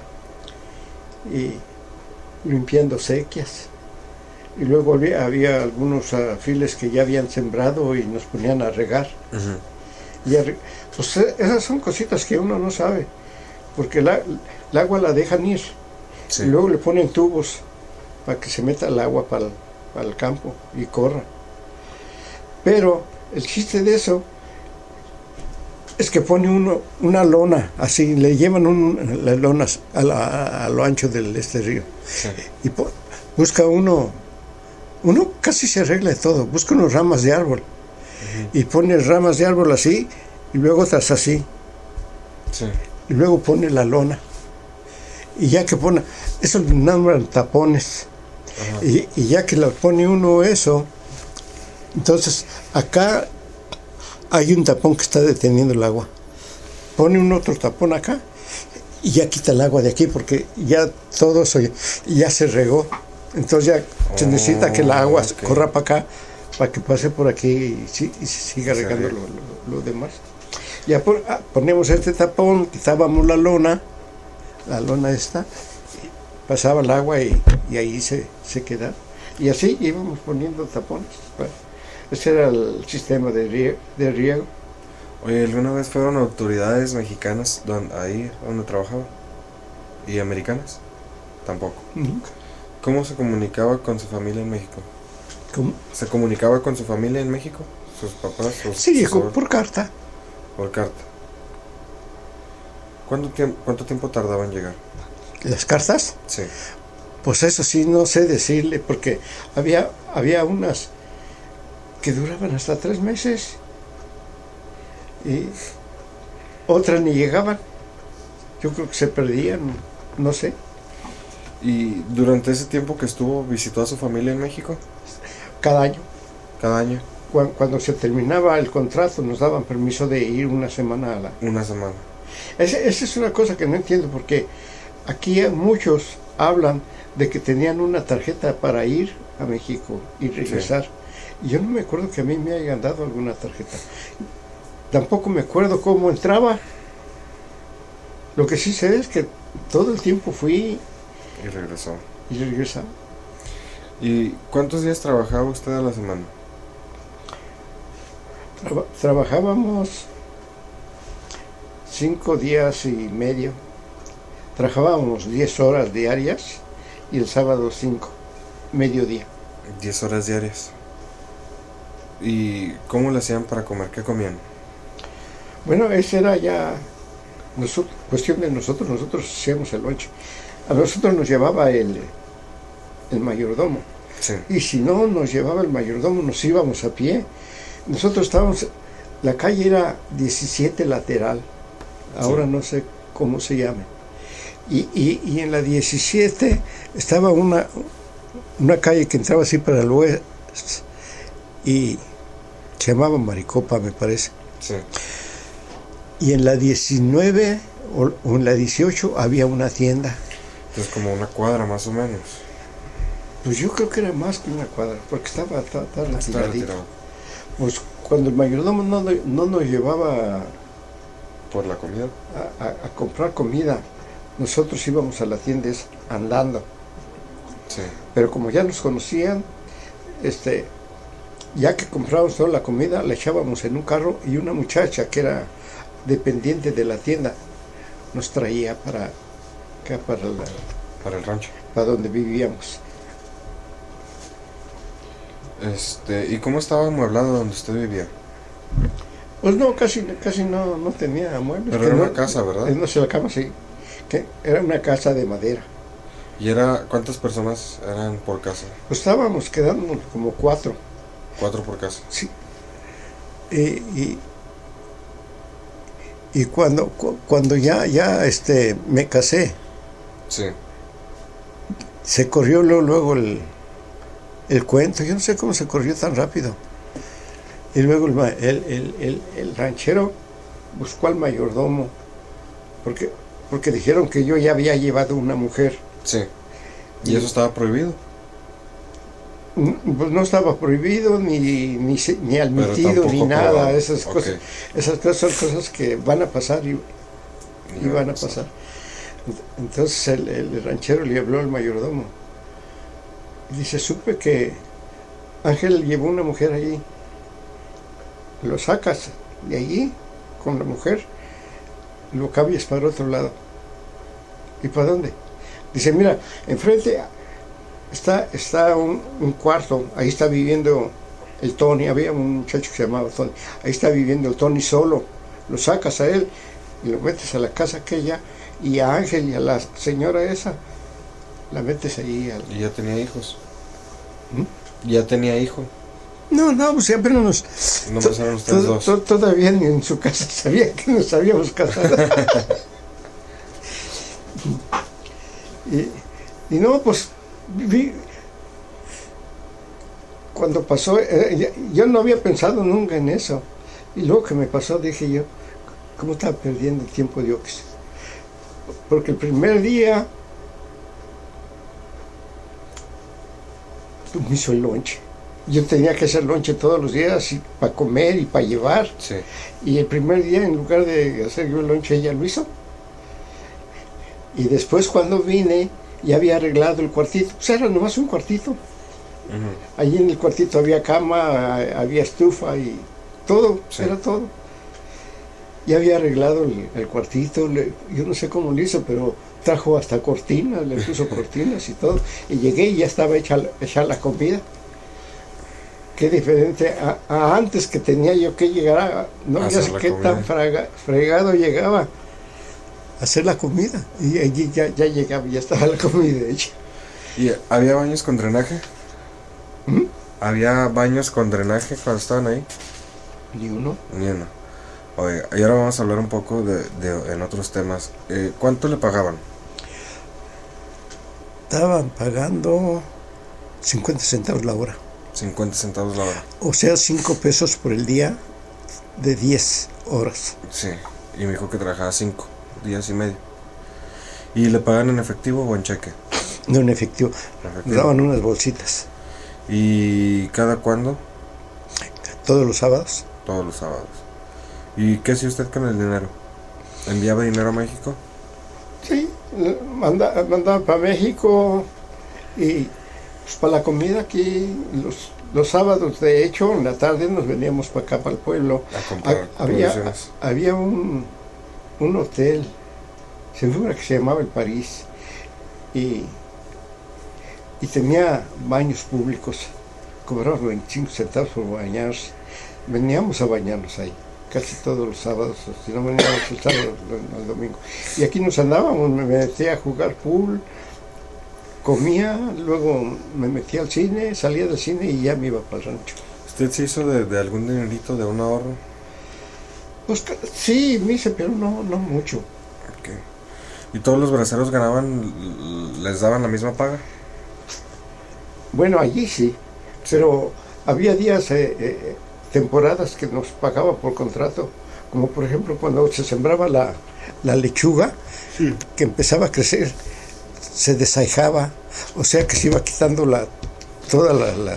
y limpiando sequías. Y luego había, había algunos uh, files que ya habían sembrado y nos ponían a regar. Uh-huh. Y a, pues esas son cositas que uno no sabe, porque la, el agua la dejan ir. Sí. Y luego le ponen tubos para que se meta el agua para el, para el campo y corra. Pero el chiste de eso es que pone uno una lona, así, le llevan un, las lonas a, la, a lo ancho del este río. Sí. Y po, busca uno, uno casi se arregla de todo, busca unas ramas de árbol. Uh-huh. Y pone ramas de árbol así, y luego otras así. Sí. Y luego pone la lona. Y ya que pone, eso le nombran tapones. Uh-huh. Y, y ya que le pone uno eso, entonces acá hay un tapón que está deteniendo el agua. Pone un otro tapón acá y ya quita el agua de aquí porque ya todo eso ya, ya se regó. Entonces ya oh, se necesita que el agua okay. corra para acá para que pase por aquí y, y, y siga regando lo, lo, lo demás. Ya por, ah, ponemos este tapón, quitábamos la lona, la lona esta, pasaba el agua y, y ahí se, se quedaba. Y así íbamos poniendo tapones. Para, ese era el sistema de riego, de riego. Oye, ¿alguna vez fueron autoridades mexicanas don, ahí donde trabajaba? ¿Y americanas? Tampoco. Nunca. ¿Cómo se comunicaba con su familia en México? ¿Cómo? ¿Se comunicaba con su familia en México? ¿Sus papás? Sus, sí, sus por carta. Por carta. ¿Cuánto tiempo, ¿Cuánto tiempo tardaba en llegar? ¿Las cartas? Sí. Pues eso sí, no sé decirle, porque había, había unas que duraban hasta tres meses y otras ni llegaban. Yo creo que se perdían, no sé. ¿Y durante ese tiempo que estuvo visitó a su familia en México? Cada año. Cada año. Cuando, cuando se terminaba el contrato nos daban permiso de ir una semana a la... Una semana. Esa, esa es una cosa que no entiendo, porque aquí muchos hablan de que tenían una tarjeta para ir a México y regresar. Sí. Y yo no me acuerdo que a mí me hayan dado alguna tarjeta. Tampoco me acuerdo cómo entraba. Lo que sí sé es que todo el tiempo fui Y regresó. y regresaba. ¿Y cuántos días trabajaba usted a la semana? Traba- trabajábamos cinco días y medio. Trabajábamos diez horas diarias y el sábado cinco, mediodía. Diez horas diarias. ¿Y cómo le hacían para comer? ¿Qué comían? Bueno, esa era ya nosotros, cuestión de nosotros, nosotros hacíamos el lonche. A nosotros nos llevaba el, el mayordomo. Sí. Y si no nos llevaba el mayordomo, nos íbamos a pie. Nosotros estábamos, la calle era diecisiete lateral, ahora Sí. no sé cómo se llame. Y, y, y en la diecisiete estaba una, una calle que entraba así para el oeste y se llamaba Maricopa, me parece. Sí. Y en la diecinueve o, o en la dieciocho había una tienda. Entonces como una cuadra más o menos. Pues yo creo que era más que una cuadra, porque estaba tan Está retiradito. retirado. Pues cuando el mayordomo no, no nos llevaba ¿Por la comida? a, a, a comprar comida, nosotros íbamos a la tienda esa, andando. Sí. Pero como ya nos conocían, este, ya que comprábamos toda la comida, la echábamos en un carro y una muchacha que era dependiente de la tienda nos traía para acá, para, la, Para el rancho. para donde vivíamos. Este, ¿y cómo estaba amueblado donde usted vivía? Pues no, casi, casi no, no tenía muebles. Pero que era no, una casa, ¿verdad? No sé, la cama sí, que era una casa de madera. ¿Y era cuántas personas eran por casa? Pues estábamos quedándonos como cuatro. Cuatro por casa. Sí. Y, y, y cuando, cu- cuando ya, ya este, me casé, Sí. se corrió luego, luego el, el cuento. Yo no sé cómo se corrió tan rápido. Y luego el, ma- el, el, el, el ranchero buscó al mayordomo, porque, porque dijeron que yo ya había llevado una mujer. Sí. ¿Y eso estaba prohibido? Mm, Pues no estaba prohibido, ni, ni, se- ni admitido, ni tampoco nada. probado. Esas Ok. cosas, esas cosas son cosas que van a pasar y, y Ya, van a sí. pasar. Entonces el, el ranchero le habló al mayordomo. Y dice, supe que Ángel llevó una mujer allí. Lo sacas de allí con la mujer, lo cambias para otro lado. ¿Y para dónde? Dice, mira, enfrente está, está un, un cuarto, ahí está viviendo el Tony, había un muchacho que se llamaba Tony, ahí está viviendo el Tony solo, lo sacas a él y lo metes a la casa aquella, y a Ángel y a la señora esa, la metes ahí al... ¿Y ya tenía hijos? ¿Mm? ¿Ya tenía hijo? No, no, pues siempre nos... No to- pasaron ustedes to- dos. to- Todavía ni en su casa sabía que nos habíamos casado. y, y no, pues, vi, cuando pasó, eh, ya- yo no había pensado nunca en eso. Y luego que me pasó, dije yo, ¿cómo estaba perdiendo el tiempo de Ox? Porque el primer día pues, me hizo el lonche. Yo tenía que hacer lonche todos los días y para comer y para llevar. Sí. Y el primer día, en lugar de hacer yo el lonche, ella lo hizo. Y después, cuando vine, ya había arreglado el cuartito. Pues era nomás un cuartito. Ujú. Allí en el cuartito había cama, había estufa y todo, Sí. era todo. Ya había arreglado el, el cuartito, le- yo no sé cómo lo hizo, pero trajo hasta cortinas, le puso cortinas y todo. Y llegué y ya estaba hecha, la- hecha la comida. Qué diferente a, a antes, que tenía yo que llegar a... No, ya Hacer sé la qué comida. tan fraga- fregado llegaba a hacer la comida. Y allí ya, ya llegaba, ya estaba la comida hecha. ¿Y había baños con drenaje? ¿Mm? ¿Había baños con drenaje cuando estaban ahí? Ni uno. Ni uno. Oiga, y ahora vamos a hablar un poco de, de en otros temas. Eh, ¿Cuánto le pagaban? Estaban pagando cincuenta centavos la hora. cincuenta centavos la hora. O sea, cinco pesos por el día de diez horas. Sí. Y me dijo que trabajaba cinco días y medio. ¿Y le pagan en efectivo o en cheque? No en efectivo. En Nos efectivo. daban unas bolsitas. ¿Y cada cuándo? todos los sábados. Todos los sábados. ¿Y qué hacía usted con el dinero? ¿Enviaba dinero a México? Sí, manda, mandaba para México y pues, para la comida aquí, los, los sábados, de hecho, en la tarde nos veníamos para acá, para el pueblo. A comprar Ha, había, provisiones. había un, un hotel, se me figura que se llamaba el París, y, y tenía baños públicos, cobraban veinticinco centavos por bañarse. Veníamos a bañarnos ahí, casi todos los sábados, si no veníamos el sábado, el, el domingo. Y aquí nos andábamos, me metía a jugar pool, comía, luego me metía al cine, salía del cine y ya me iba para el rancho. ¿Usted se hizo de, de algún dinerito, de un ahorro? Pues sí, me hice, pero no, no mucho. Okay. ¿Y todos los braceros ganaban, les daban la misma paga? Bueno, allí sí, pero había días, eh, eh, temporadas que nos pagaban por contrato, como por ejemplo cuando se sembraba la, la lechuga, sí, que empezaba a crecer, se desahijaba, o sea que se iba quitando la toda la, la,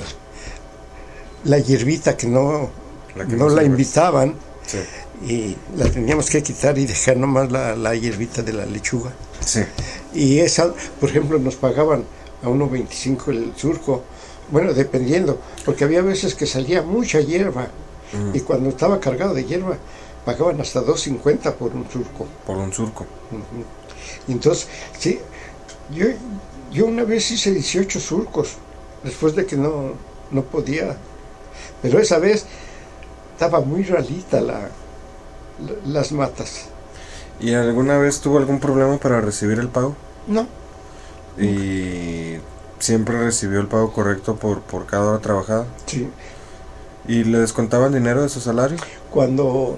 la hierbita que no, la, que no no la invitaban, sí, y la teníamos que quitar y dejar nomás la, la hierbita de la lechuga. Sí. Y esa, por ejemplo, nos pagaban a uno veinticinco el surco, bueno, dependiendo, porque había veces que salía mucha hierba, mm, y cuando estaba cargado de hierba pagaban hasta dos cincuenta por un surco. Por un surco. Uh-huh. Y entonces, sí, yo, yo una vez hice dieciocho surcos, después de que no, no podía, pero esa vez estaba muy ralita la, la, las matas. ¿Y alguna vez tuvo algún problema para recibir el pago? No. ¿Y siempre recibió el pago correcto por, por cada hora trabajada? Sí. ¿Y le descontaban dinero de su salario? Cuando,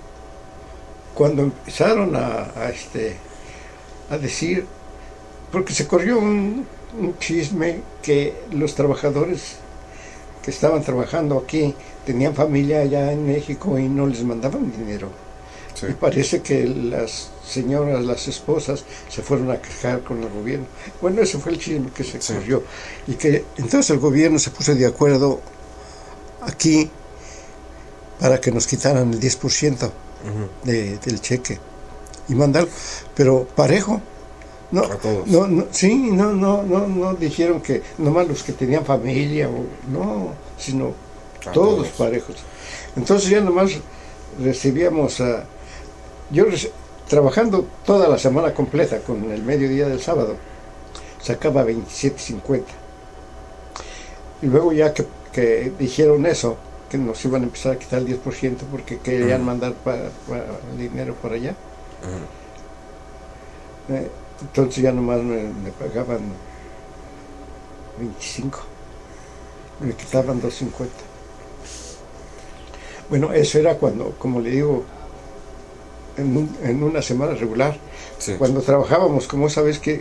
cuando empezaron a, a, este, a decir, porque se corrió un, un chisme que los trabajadores que estaban trabajando aquí tenían familia allá en México y no les mandaban dinero. Sí. Y parece que las señoras, las esposas, se fueron a quejar con el gobierno. Bueno, ese fue el chisme que se, sí, corrió. Y que entonces el gobierno se puso de acuerdo aquí para que nos quitaran el diez por ciento uh-huh. de, del cheque y mandarlo, pero parejo. No, a todos. No, no, sí, no, no, no, no dijeron que nomás los que tenían familia, o, no, sino todos, todos parejos. Entonces ya nomás recibíamos a... Yo reci- trabajando toda la semana completa con el mediodía del sábado, sacaba veintisiete cincuenta. Y luego ya que, que dijeron eso, que nos iban a empezar a quitar el diez por ciento porque querían uh-huh. mandar para, para el dinero para allá. Uh-huh. Eh, entonces ya nomás me, me pagaban veinticinco, me quitaban dos cincuenta. Bueno, eso era cuando, como le digo, en, un, en una semana regular, sí, cuando trabajábamos, como esa vez que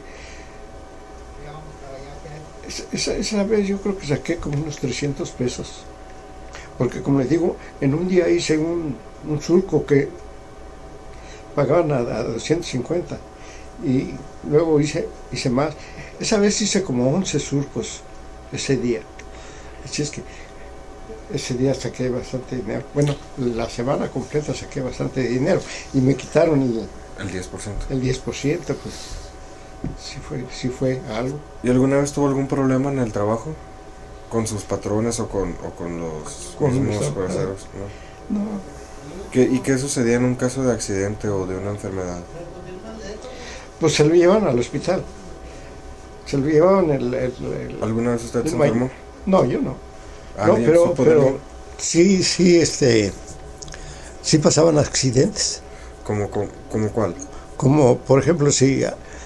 esa, esa vez yo creo que saqué como unos trescientos pesos, porque como les digo, en un día hice un, un surco que pagaban a, a doscientos cincuenta y luego hice, hice más. Esa vez hice como once surcos ese día, así es que ese día saqué bastante dinero. Bueno, la semana completa saqué bastante dinero y me quitaron el, el diez por ciento. El diez por ciento, pues sí fue, sí fue algo. ¿Y alguna vez tuvo algún problema en el trabajo? ¿Con sus patrones o con, o con los con mismos braceros? No. no. ¿Qué, ¿Y qué sucedía en un caso de accidente o de una enfermedad? Pues se lo llevaban al hospital. Se lo llevaban el... el, el ¿Alguna vez usted se enfermó? No, yo no. No, pero, pero sí, sí, este, sí pasaban accidentes. ¿Cómo, cómo, cómo cuál? Como, por ejemplo, si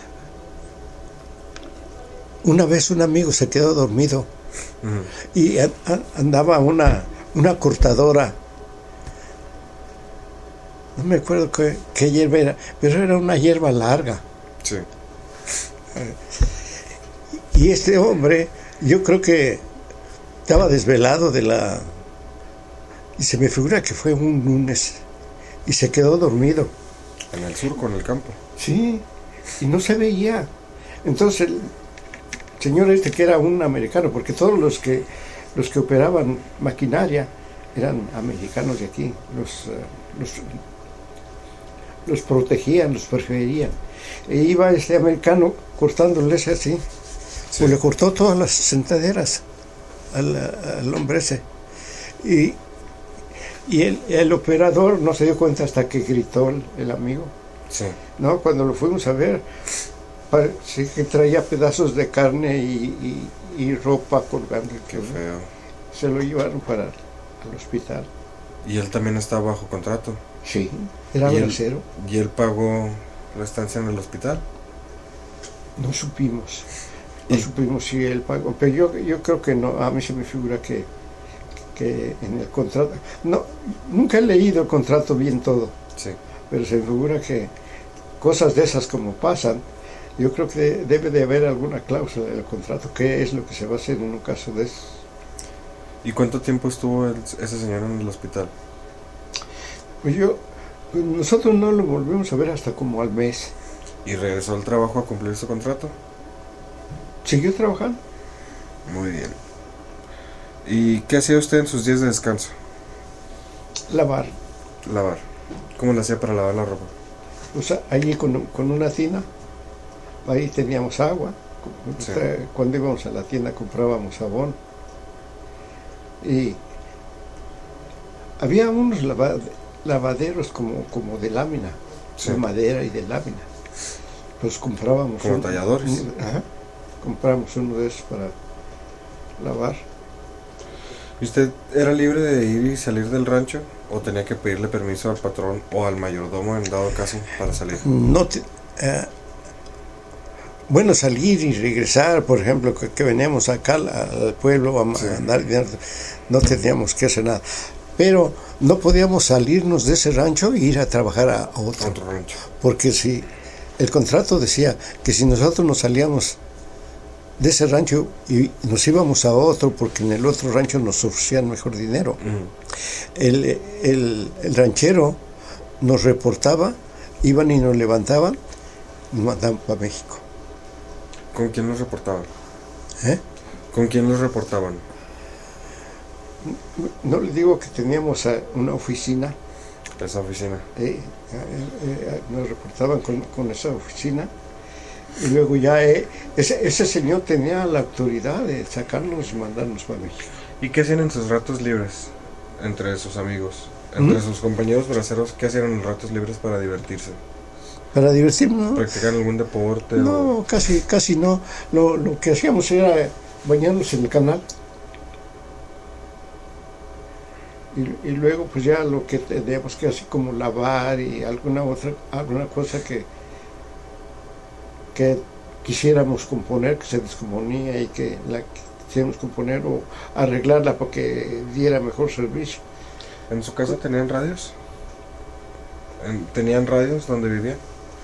una vez un amigo se quedó dormido uh-huh. y a, a, andaba una, una cortadora, no me acuerdo qué, qué hierba era, pero era una hierba larga. Sí. Y este hombre, yo creo que estaba desvelado de la... y se me figura que fue un lunes y se quedó dormido. En el surco, en el campo. Sí, y no se veía. Entonces el señor este, que era un americano, porque todos los que los que operaban maquinaria eran americanos de aquí, los, uh, los, los protegían, los preferían. E iba este americano cortándoles así, sí. Pues le cortó todas las sentaderas al, al hombre ese. Y, y el, el operador no se dio cuenta hasta que gritó el, el amigo. Sí. No, cuando lo fuimos a ver, parece que traía pedazos de carne y, y, y ropa colgando. Qué feo. Se lo llevaron para el hospital. ¿Y él también estaba bajo contrato? Sí, era bracero. ¿Y él pagó la estancia en el hospital? No supimos. No ¿Y? supimos si él pagó. Pero yo, yo creo que no. A mí se me figura que, que en el contrato... No, nunca he leído el contrato bien todo. Sí. Pero se me figura que cosas de esas como pasan, yo creo que debe de haber alguna cláusula del contrato. ¿Qué es lo que se va a hacer en un caso de eso? ¿Y cuánto tiempo estuvo el, ese señor en el hospital? Pues yo, pues nosotros no lo volvimos a ver hasta como al mes. ¿Y regresó al trabajo a cumplir su contrato? ¿Siguió trabajando? Muy bien. ¿Y qué hacía usted en sus días de descanso? Lavar. Lavar. ¿Cómo le hacía para lavar la ropa? O sea, allí con, con una tina, ahí teníamos agua. Sí. Cuando íbamos a la tienda comprábamos jabón. Y había unos lava, lavaderos como, como de lámina, sí. De madera y de lámina. Los comprábamos. ¿Como un, talladores? Un, ajá, comprábamos uno de esos para lavar. ¿Y usted era libre de ir y salir del rancho? ¿O tenía que pedirle permiso al patrón o al mayordomo en dado caso para salir? No te, uh, bueno, salir y regresar, por ejemplo, que, que veníamos acá al, al pueblo a sí. Andar, no teníamos que hacer nada. Pero no podíamos salirnos de ese rancho e ir a trabajar a, a otro. otro rancho. Porque si el contrato decía que si nosotros nos salíamos de ese rancho y nos íbamos a otro, porque en el otro rancho nos ofrecían mejor dinero. Uh-huh. el, el, el ranchero nos reportaba, iban y nos levantaban y nos mandaban para México. ¿Con quién los reportaban? ¿Eh? ¿Con quién los reportaban? No les digo que teníamos una oficina. Esa oficina. Eh, eh, eh, nos reportaban con, con esa oficina. Y luego ya eh, ese, ese señor tenía la autoridad de sacarnos y mandarnos para México. ¿Y qué hacían en sus ratos libres? Entre sus amigos, entre ¿Mm? sus compañeros braceros, ¿qué hacían en los ratos libres para divertirse? Para divertirnos. ¿Practicar algún deporte? No, o... casi casi no. Lo, lo que hacíamos era bañarnos en el canal. Y, y luego pues ya lo que teníamos que hacer como lavar y alguna otra, alguna cosa que que quisiéramos componer, que se descomponía y que la quisiéramos componer o arreglarla para que diera mejor servicio. ¿En su casa tenían radios? ¿Tenían radios donde vivían?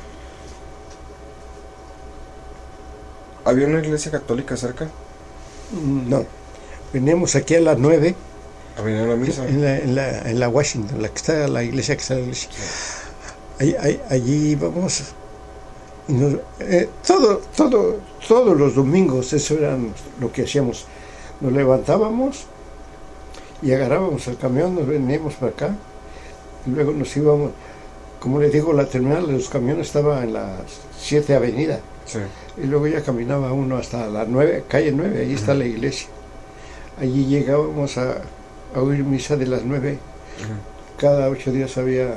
¿Había una iglesia católica cerca? No, veníamos aquí a las nueve. ¿A venir a la misa? En la, en la, en la Washington, la que está la iglesia que está la iglesia. Sí. Allí, allí, allí íbamos. Y nos, eh, todo, todo, todos los domingos eso era lo que hacíamos. Nos levantábamos y agarrábamos el camión, nos veníamos para acá y luego nos íbamos, como les digo, la terminal de los camiones estaba en la siete avenida. Sí. Y luego ya caminaba uno hasta la nueve, calle nueve, ahí está uh-huh. la iglesia. Allí llegábamos a, a oír misa de las nueve. Uh-huh. Cada ocho días había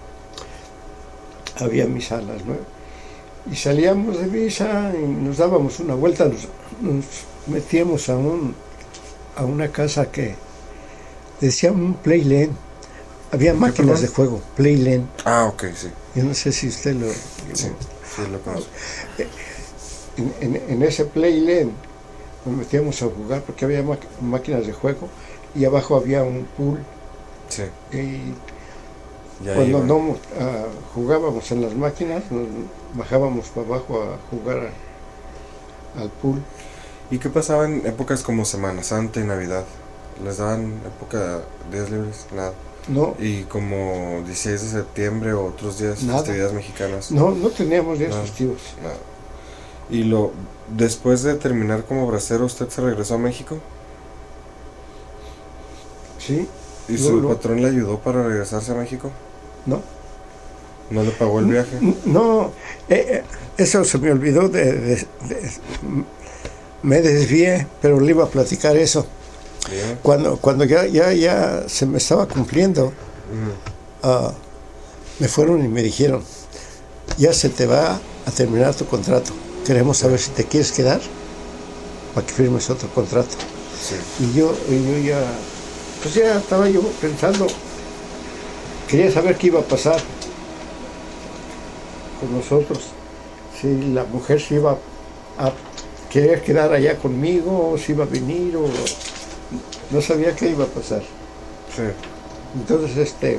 había misa a las nueve. Y salíamos de misa y nos dábamos una vuelta, nos, nos metíamos a un a una casa que decía un Playland. Había máquinas de juego, Playland. Ah, ok, sí. Yo no sé si usted lo... Sí, sí lo conozco. En, en, en ese Playland nos metíamos a jugar porque había máquinas de juego y abajo había un pool. Sí. Y ya cuando iba. no uh, jugábamos en las máquinas, nos bajábamos para abajo a jugar a, al pool. ¿Y qué pasaba en épocas como Semana Santa y Navidad? ¿Les daban época de días libres? Nada. No. ¿Y como dieciséis de septiembre o otros días, nada. Festividades mexicanas? No, no teníamos días nada. festivos. Nada. ¿Y lo después de terminar como bracero, usted se regresó a México? Sí. ¿Y su lo, patrón le ayudó para regresarse a México? No. ¿No le pagó el viaje? No, eh, eso se me olvidó, de, de, de, me desvié, pero le iba a platicar eso. Bien. Cuando cuando ya, ya, ya se me estaba cumpliendo, uh-huh. uh, me fueron y me dijeron, ya se te va a terminar tu contrato, queremos saber si te quieres quedar para que firmes otro contrato. Sí. Y yo, y yo ya, pues ya estaba yo pensando, quería saber qué iba a pasar con nosotros, si la mujer se iba a querer quedar allá conmigo, o si iba a venir, o no sabía qué iba a pasar. Sí. Entonces, este,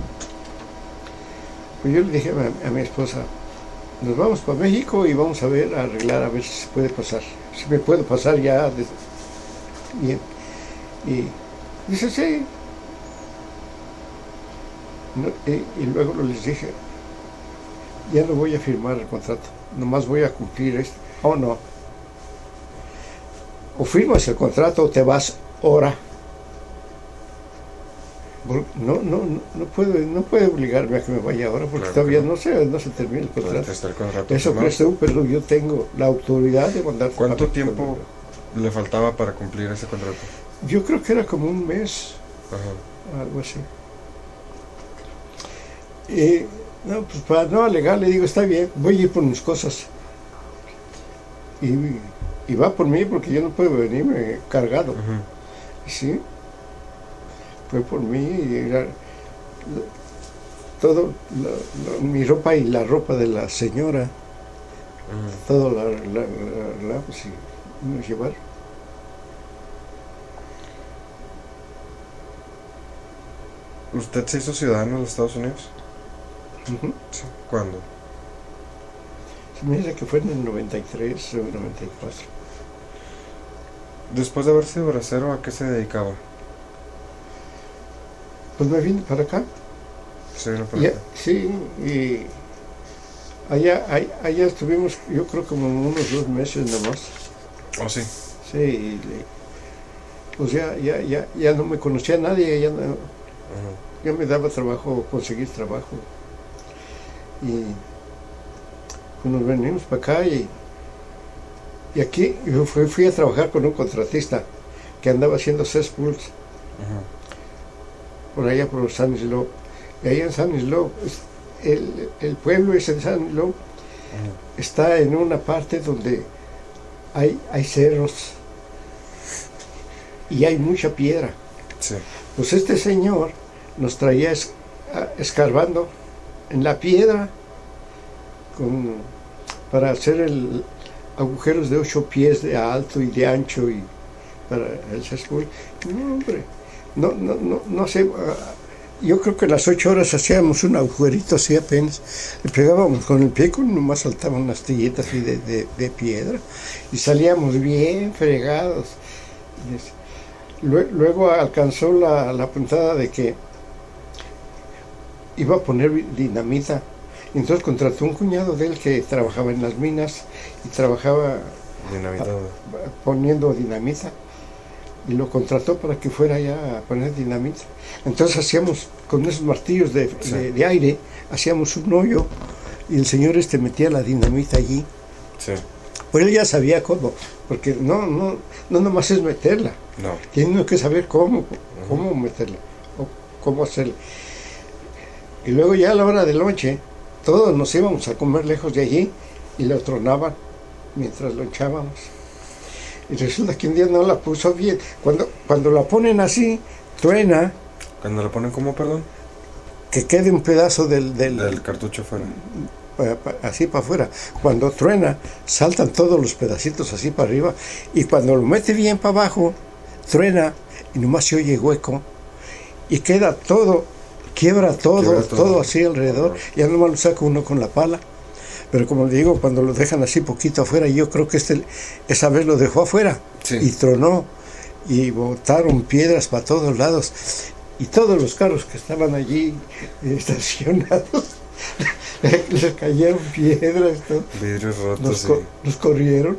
pues yo le dije a, a mi esposa, nos vamos para México y vamos a ver, a arreglar, a ver si se puede pasar, si me puedo pasar ya. De, bien. Y dice, sí. No, y, y luego les dije, ya no voy a firmar el contrato, nomás voy a cumplir esto. Oh, no. O firmas el contrato o te vas ahora. No, no, no, no puede, no puede obligarme a que me vaya ahora porque claro, todavía no se, no se termina el contrato. El contrato Eso crees tú, pero yo tengo la autoridad de mandar. ¿Cuánto tiempo le faltaba para cumplir ese contrato? Yo creo que era como un mes. Ajá. Algo así. Y no, pues para no alegar, le digo, está bien, voy a ir por mis cosas. Y, y va por mí porque yo no puedo venirme cargado. Uh-huh. ¿Sí? Fue por mí y era todo, la, la, mi ropa y la ropa de la señora, uh-huh. todo la, la, la, la pues, me llevaron. ¿Usted se hizo ciudadano de los Estados Unidos? Uh-huh. Sí. ¿Cuándo? Se me dice que fue en el noventa y tres o noventa y cuatro. Después de haber sido bracero, ¿a qué se dedicaba? Pues me vine para acá. ¿Se vino para y, acá? Sí, y allá, allá, allá estuvimos, yo creo como unos dos meses nomás. ¿Oh, sí? Sí, y, pues ya, ya, ya, ya no me conocía nadie, ya, no, uh-huh. ya me daba trabajo conseguir trabajo. Y pues nos venimos para acá y, y aquí yo fui, fui a trabajar con un contratista que andaba haciendo cesspools. Uh-huh. Por allá por San Isidro, y allá en San Isidro, el, el pueblo es en San Isidro, uh-huh. está en una parte donde hay, hay cerros y hay mucha piedra. Sí. Pues este señor nos traía es, a, escarbando en la piedra con, para hacer el, agujeros de ocho pies de alto y de ancho y para el cesspool. No, hombre. No, no, no, no sé, uh, yo creo que en las ocho horas hacíamos un agujerito así apenas, le pegábamos con el pie, con nomás saltaban unas tillitas así de, de, de piedra y salíamos bien fregados. Luego, luego alcanzó la, la puntada de que iba a poner dinamita, entonces contrató un cuñado de él que trabajaba en las minas y trabajaba a, poniendo dinamita. Y lo contrató para que fuera allá a poner dinamita. Entonces hacíamos, con esos martillos de, sí. de, de aire, hacíamos un hoyo y el señor este metía la dinamita allí. Sí. Pues él ya sabía cómo, porque no, no, no nomás es meterla. No. Tiene que saber cómo, cómo uh-huh. meterla, o cómo hacerla. Y luego ya a la hora del lonche, todos nos íbamos a comer lejos de allí y lo tronaban mientras lonchábamos. Y resulta que un día no la puso bien. Cuando, cuando la ponen así, truena. ¿Cuando la ponen como, perdón? Que quede un pedazo del... Del, del cartucho fuera. Pa, pa, así para afuera. Cuando truena, saltan todos los pedacitos así para arriba. Y cuando lo mete bien para abajo, truena y nomás se oye hueco. Y queda todo, quiebra todo, quiebra todo. todo así alrededor. Uh-huh. Ya nomás lo saca uno con la pala. Pero como digo, cuando lo dejan así poquito afuera, yo creo que este esa vez lo dejó afuera, sí. y tronó y botaron piedras para todos lados y todos los carros que estaban allí estacionados les cayeron piedras, ¿no? Vidrios rotos, nos, sí. co- nos corrieron.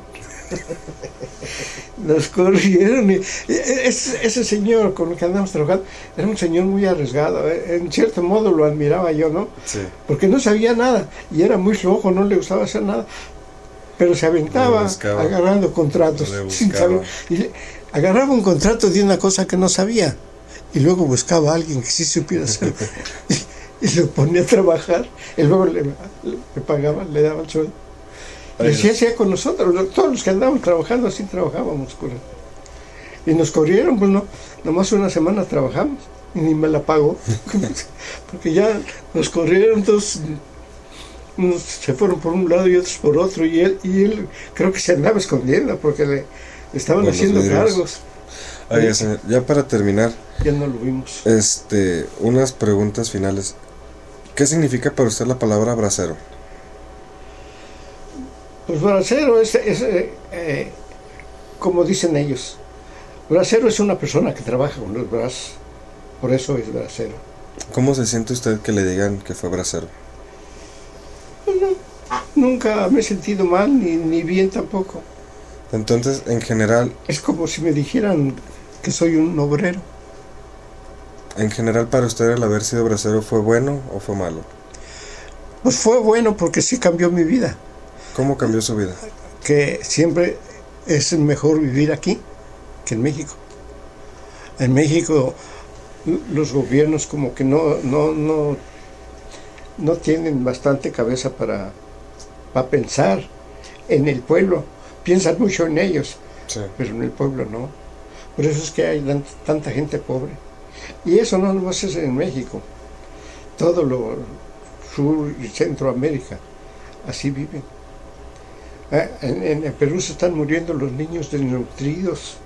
Nos corrieron. Y, ese, ese señor con el que andamos trabajando era un señor muy arriesgado. En cierto modo lo admiraba yo, ¿no? Sí. Porque no sabía nada y era muy flojo, no le gustaba hacer nada. Pero se aventaba agarrando contratos sin saber. Y le, agarraba un contrato de una cosa que no sabía y luego buscaba a alguien que sí supiera hacer y, y lo ponía a trabajar y luego le, le pagaban, le daban sueldo. Y así hacía con nosotros, todos los que andábamos trabajando, así trabajábamos con él. Y nos corrieron, pues no, nomás una semana trabajamos y ni me la pagó, porque ya nos corrieron, entonces unos se fueron por un lado y otros por otro, y él, y él creo que se andaba escondiendo porque le, le estaban Con haciendo cargos. Oiga, señor, ya para terminar, ya no lo vimos. Este, unas preguntas finales. ¿Qué significa para usted la palabra bracero? Pues bracero es, es eh, eh, como dicen ellos, bracero es una persona que trabaja con los brazos, por eso es bracero. ¿Cómo se siente usted que le digan que fue bracero? Pues no, nunca me he sentido mal, ni, ni bien tampoco. Entonces, en general... Es como si me dijeran que soy un obrero. En general, para usted el haber sido bracero, ¿fue bueno o fue malo? Pues fue bueno porque sí cambió mi vida. ¿Cómo cambió su vida? Que siempre es mejor vivir aquí que en México. En México los gobiernos como que no no no no tienen bastante cabeza para, para pensar en el pueblo. Piensan mucho en ellos, sí, pero en el pueblo no. Por eso es que hay tanta gente pobre. Y eso no nomás es en México. Todo lo sur y Centroamérica así viven. En, en el Perú se están muriendo los niños desnutridos.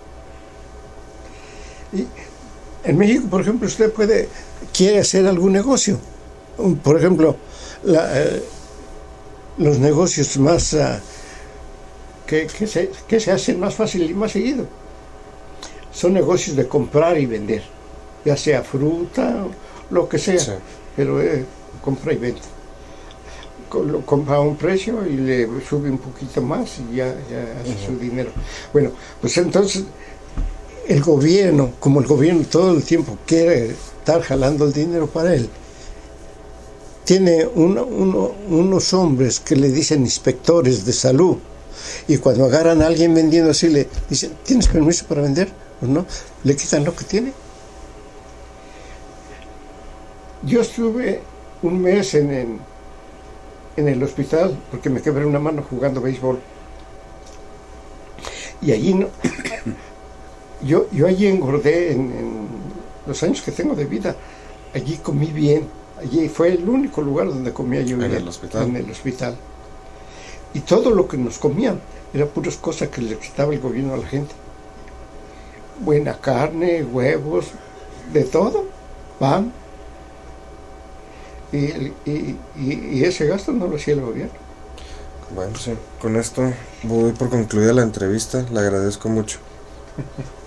Y en México, por ejemplo, usted puede quiere hacer algún negocio. Por ejemplo, la, eh, los negocios más uh, que, que, se, que se hacen más fácil y más seguido son negocios de comprar y vender, ya sea fruta, lo que sea, sí, pero eh, compra y venta. Lo compra a un precio y le sube un poquito más y ya, ya hace uh-huh. su dinero. Bueno, pues entonces el gobierno, como el gobierno todo el tiempo quiere estar jalando el dinero para él, tiene uno, uno, unos hombres que le dicen inspectores de salud, y cuando agarran a alguien vendiendo así le dicen, ¿tienes permiso para vender? Pues no, le quitan lo que tiene. Yo estuve un mes en, en en el hospital porque me quebré una mano jugando béisbol y allí no yo yo allí engordé en, en los años que tengo de vida. Allí comí bien, allí fue el único lugar donde comía yo en bien, el hospital en el hospital y todo lo que nos comían era puras cosas que le quitaba el gobierno a la gente. Buena carne, huevos, de todo, pan. Y, y, y, y ese gasto no lo hacía el gobierno. Bueno, sí, con esto voy por concluida la entrevista. Le agradezco mucho.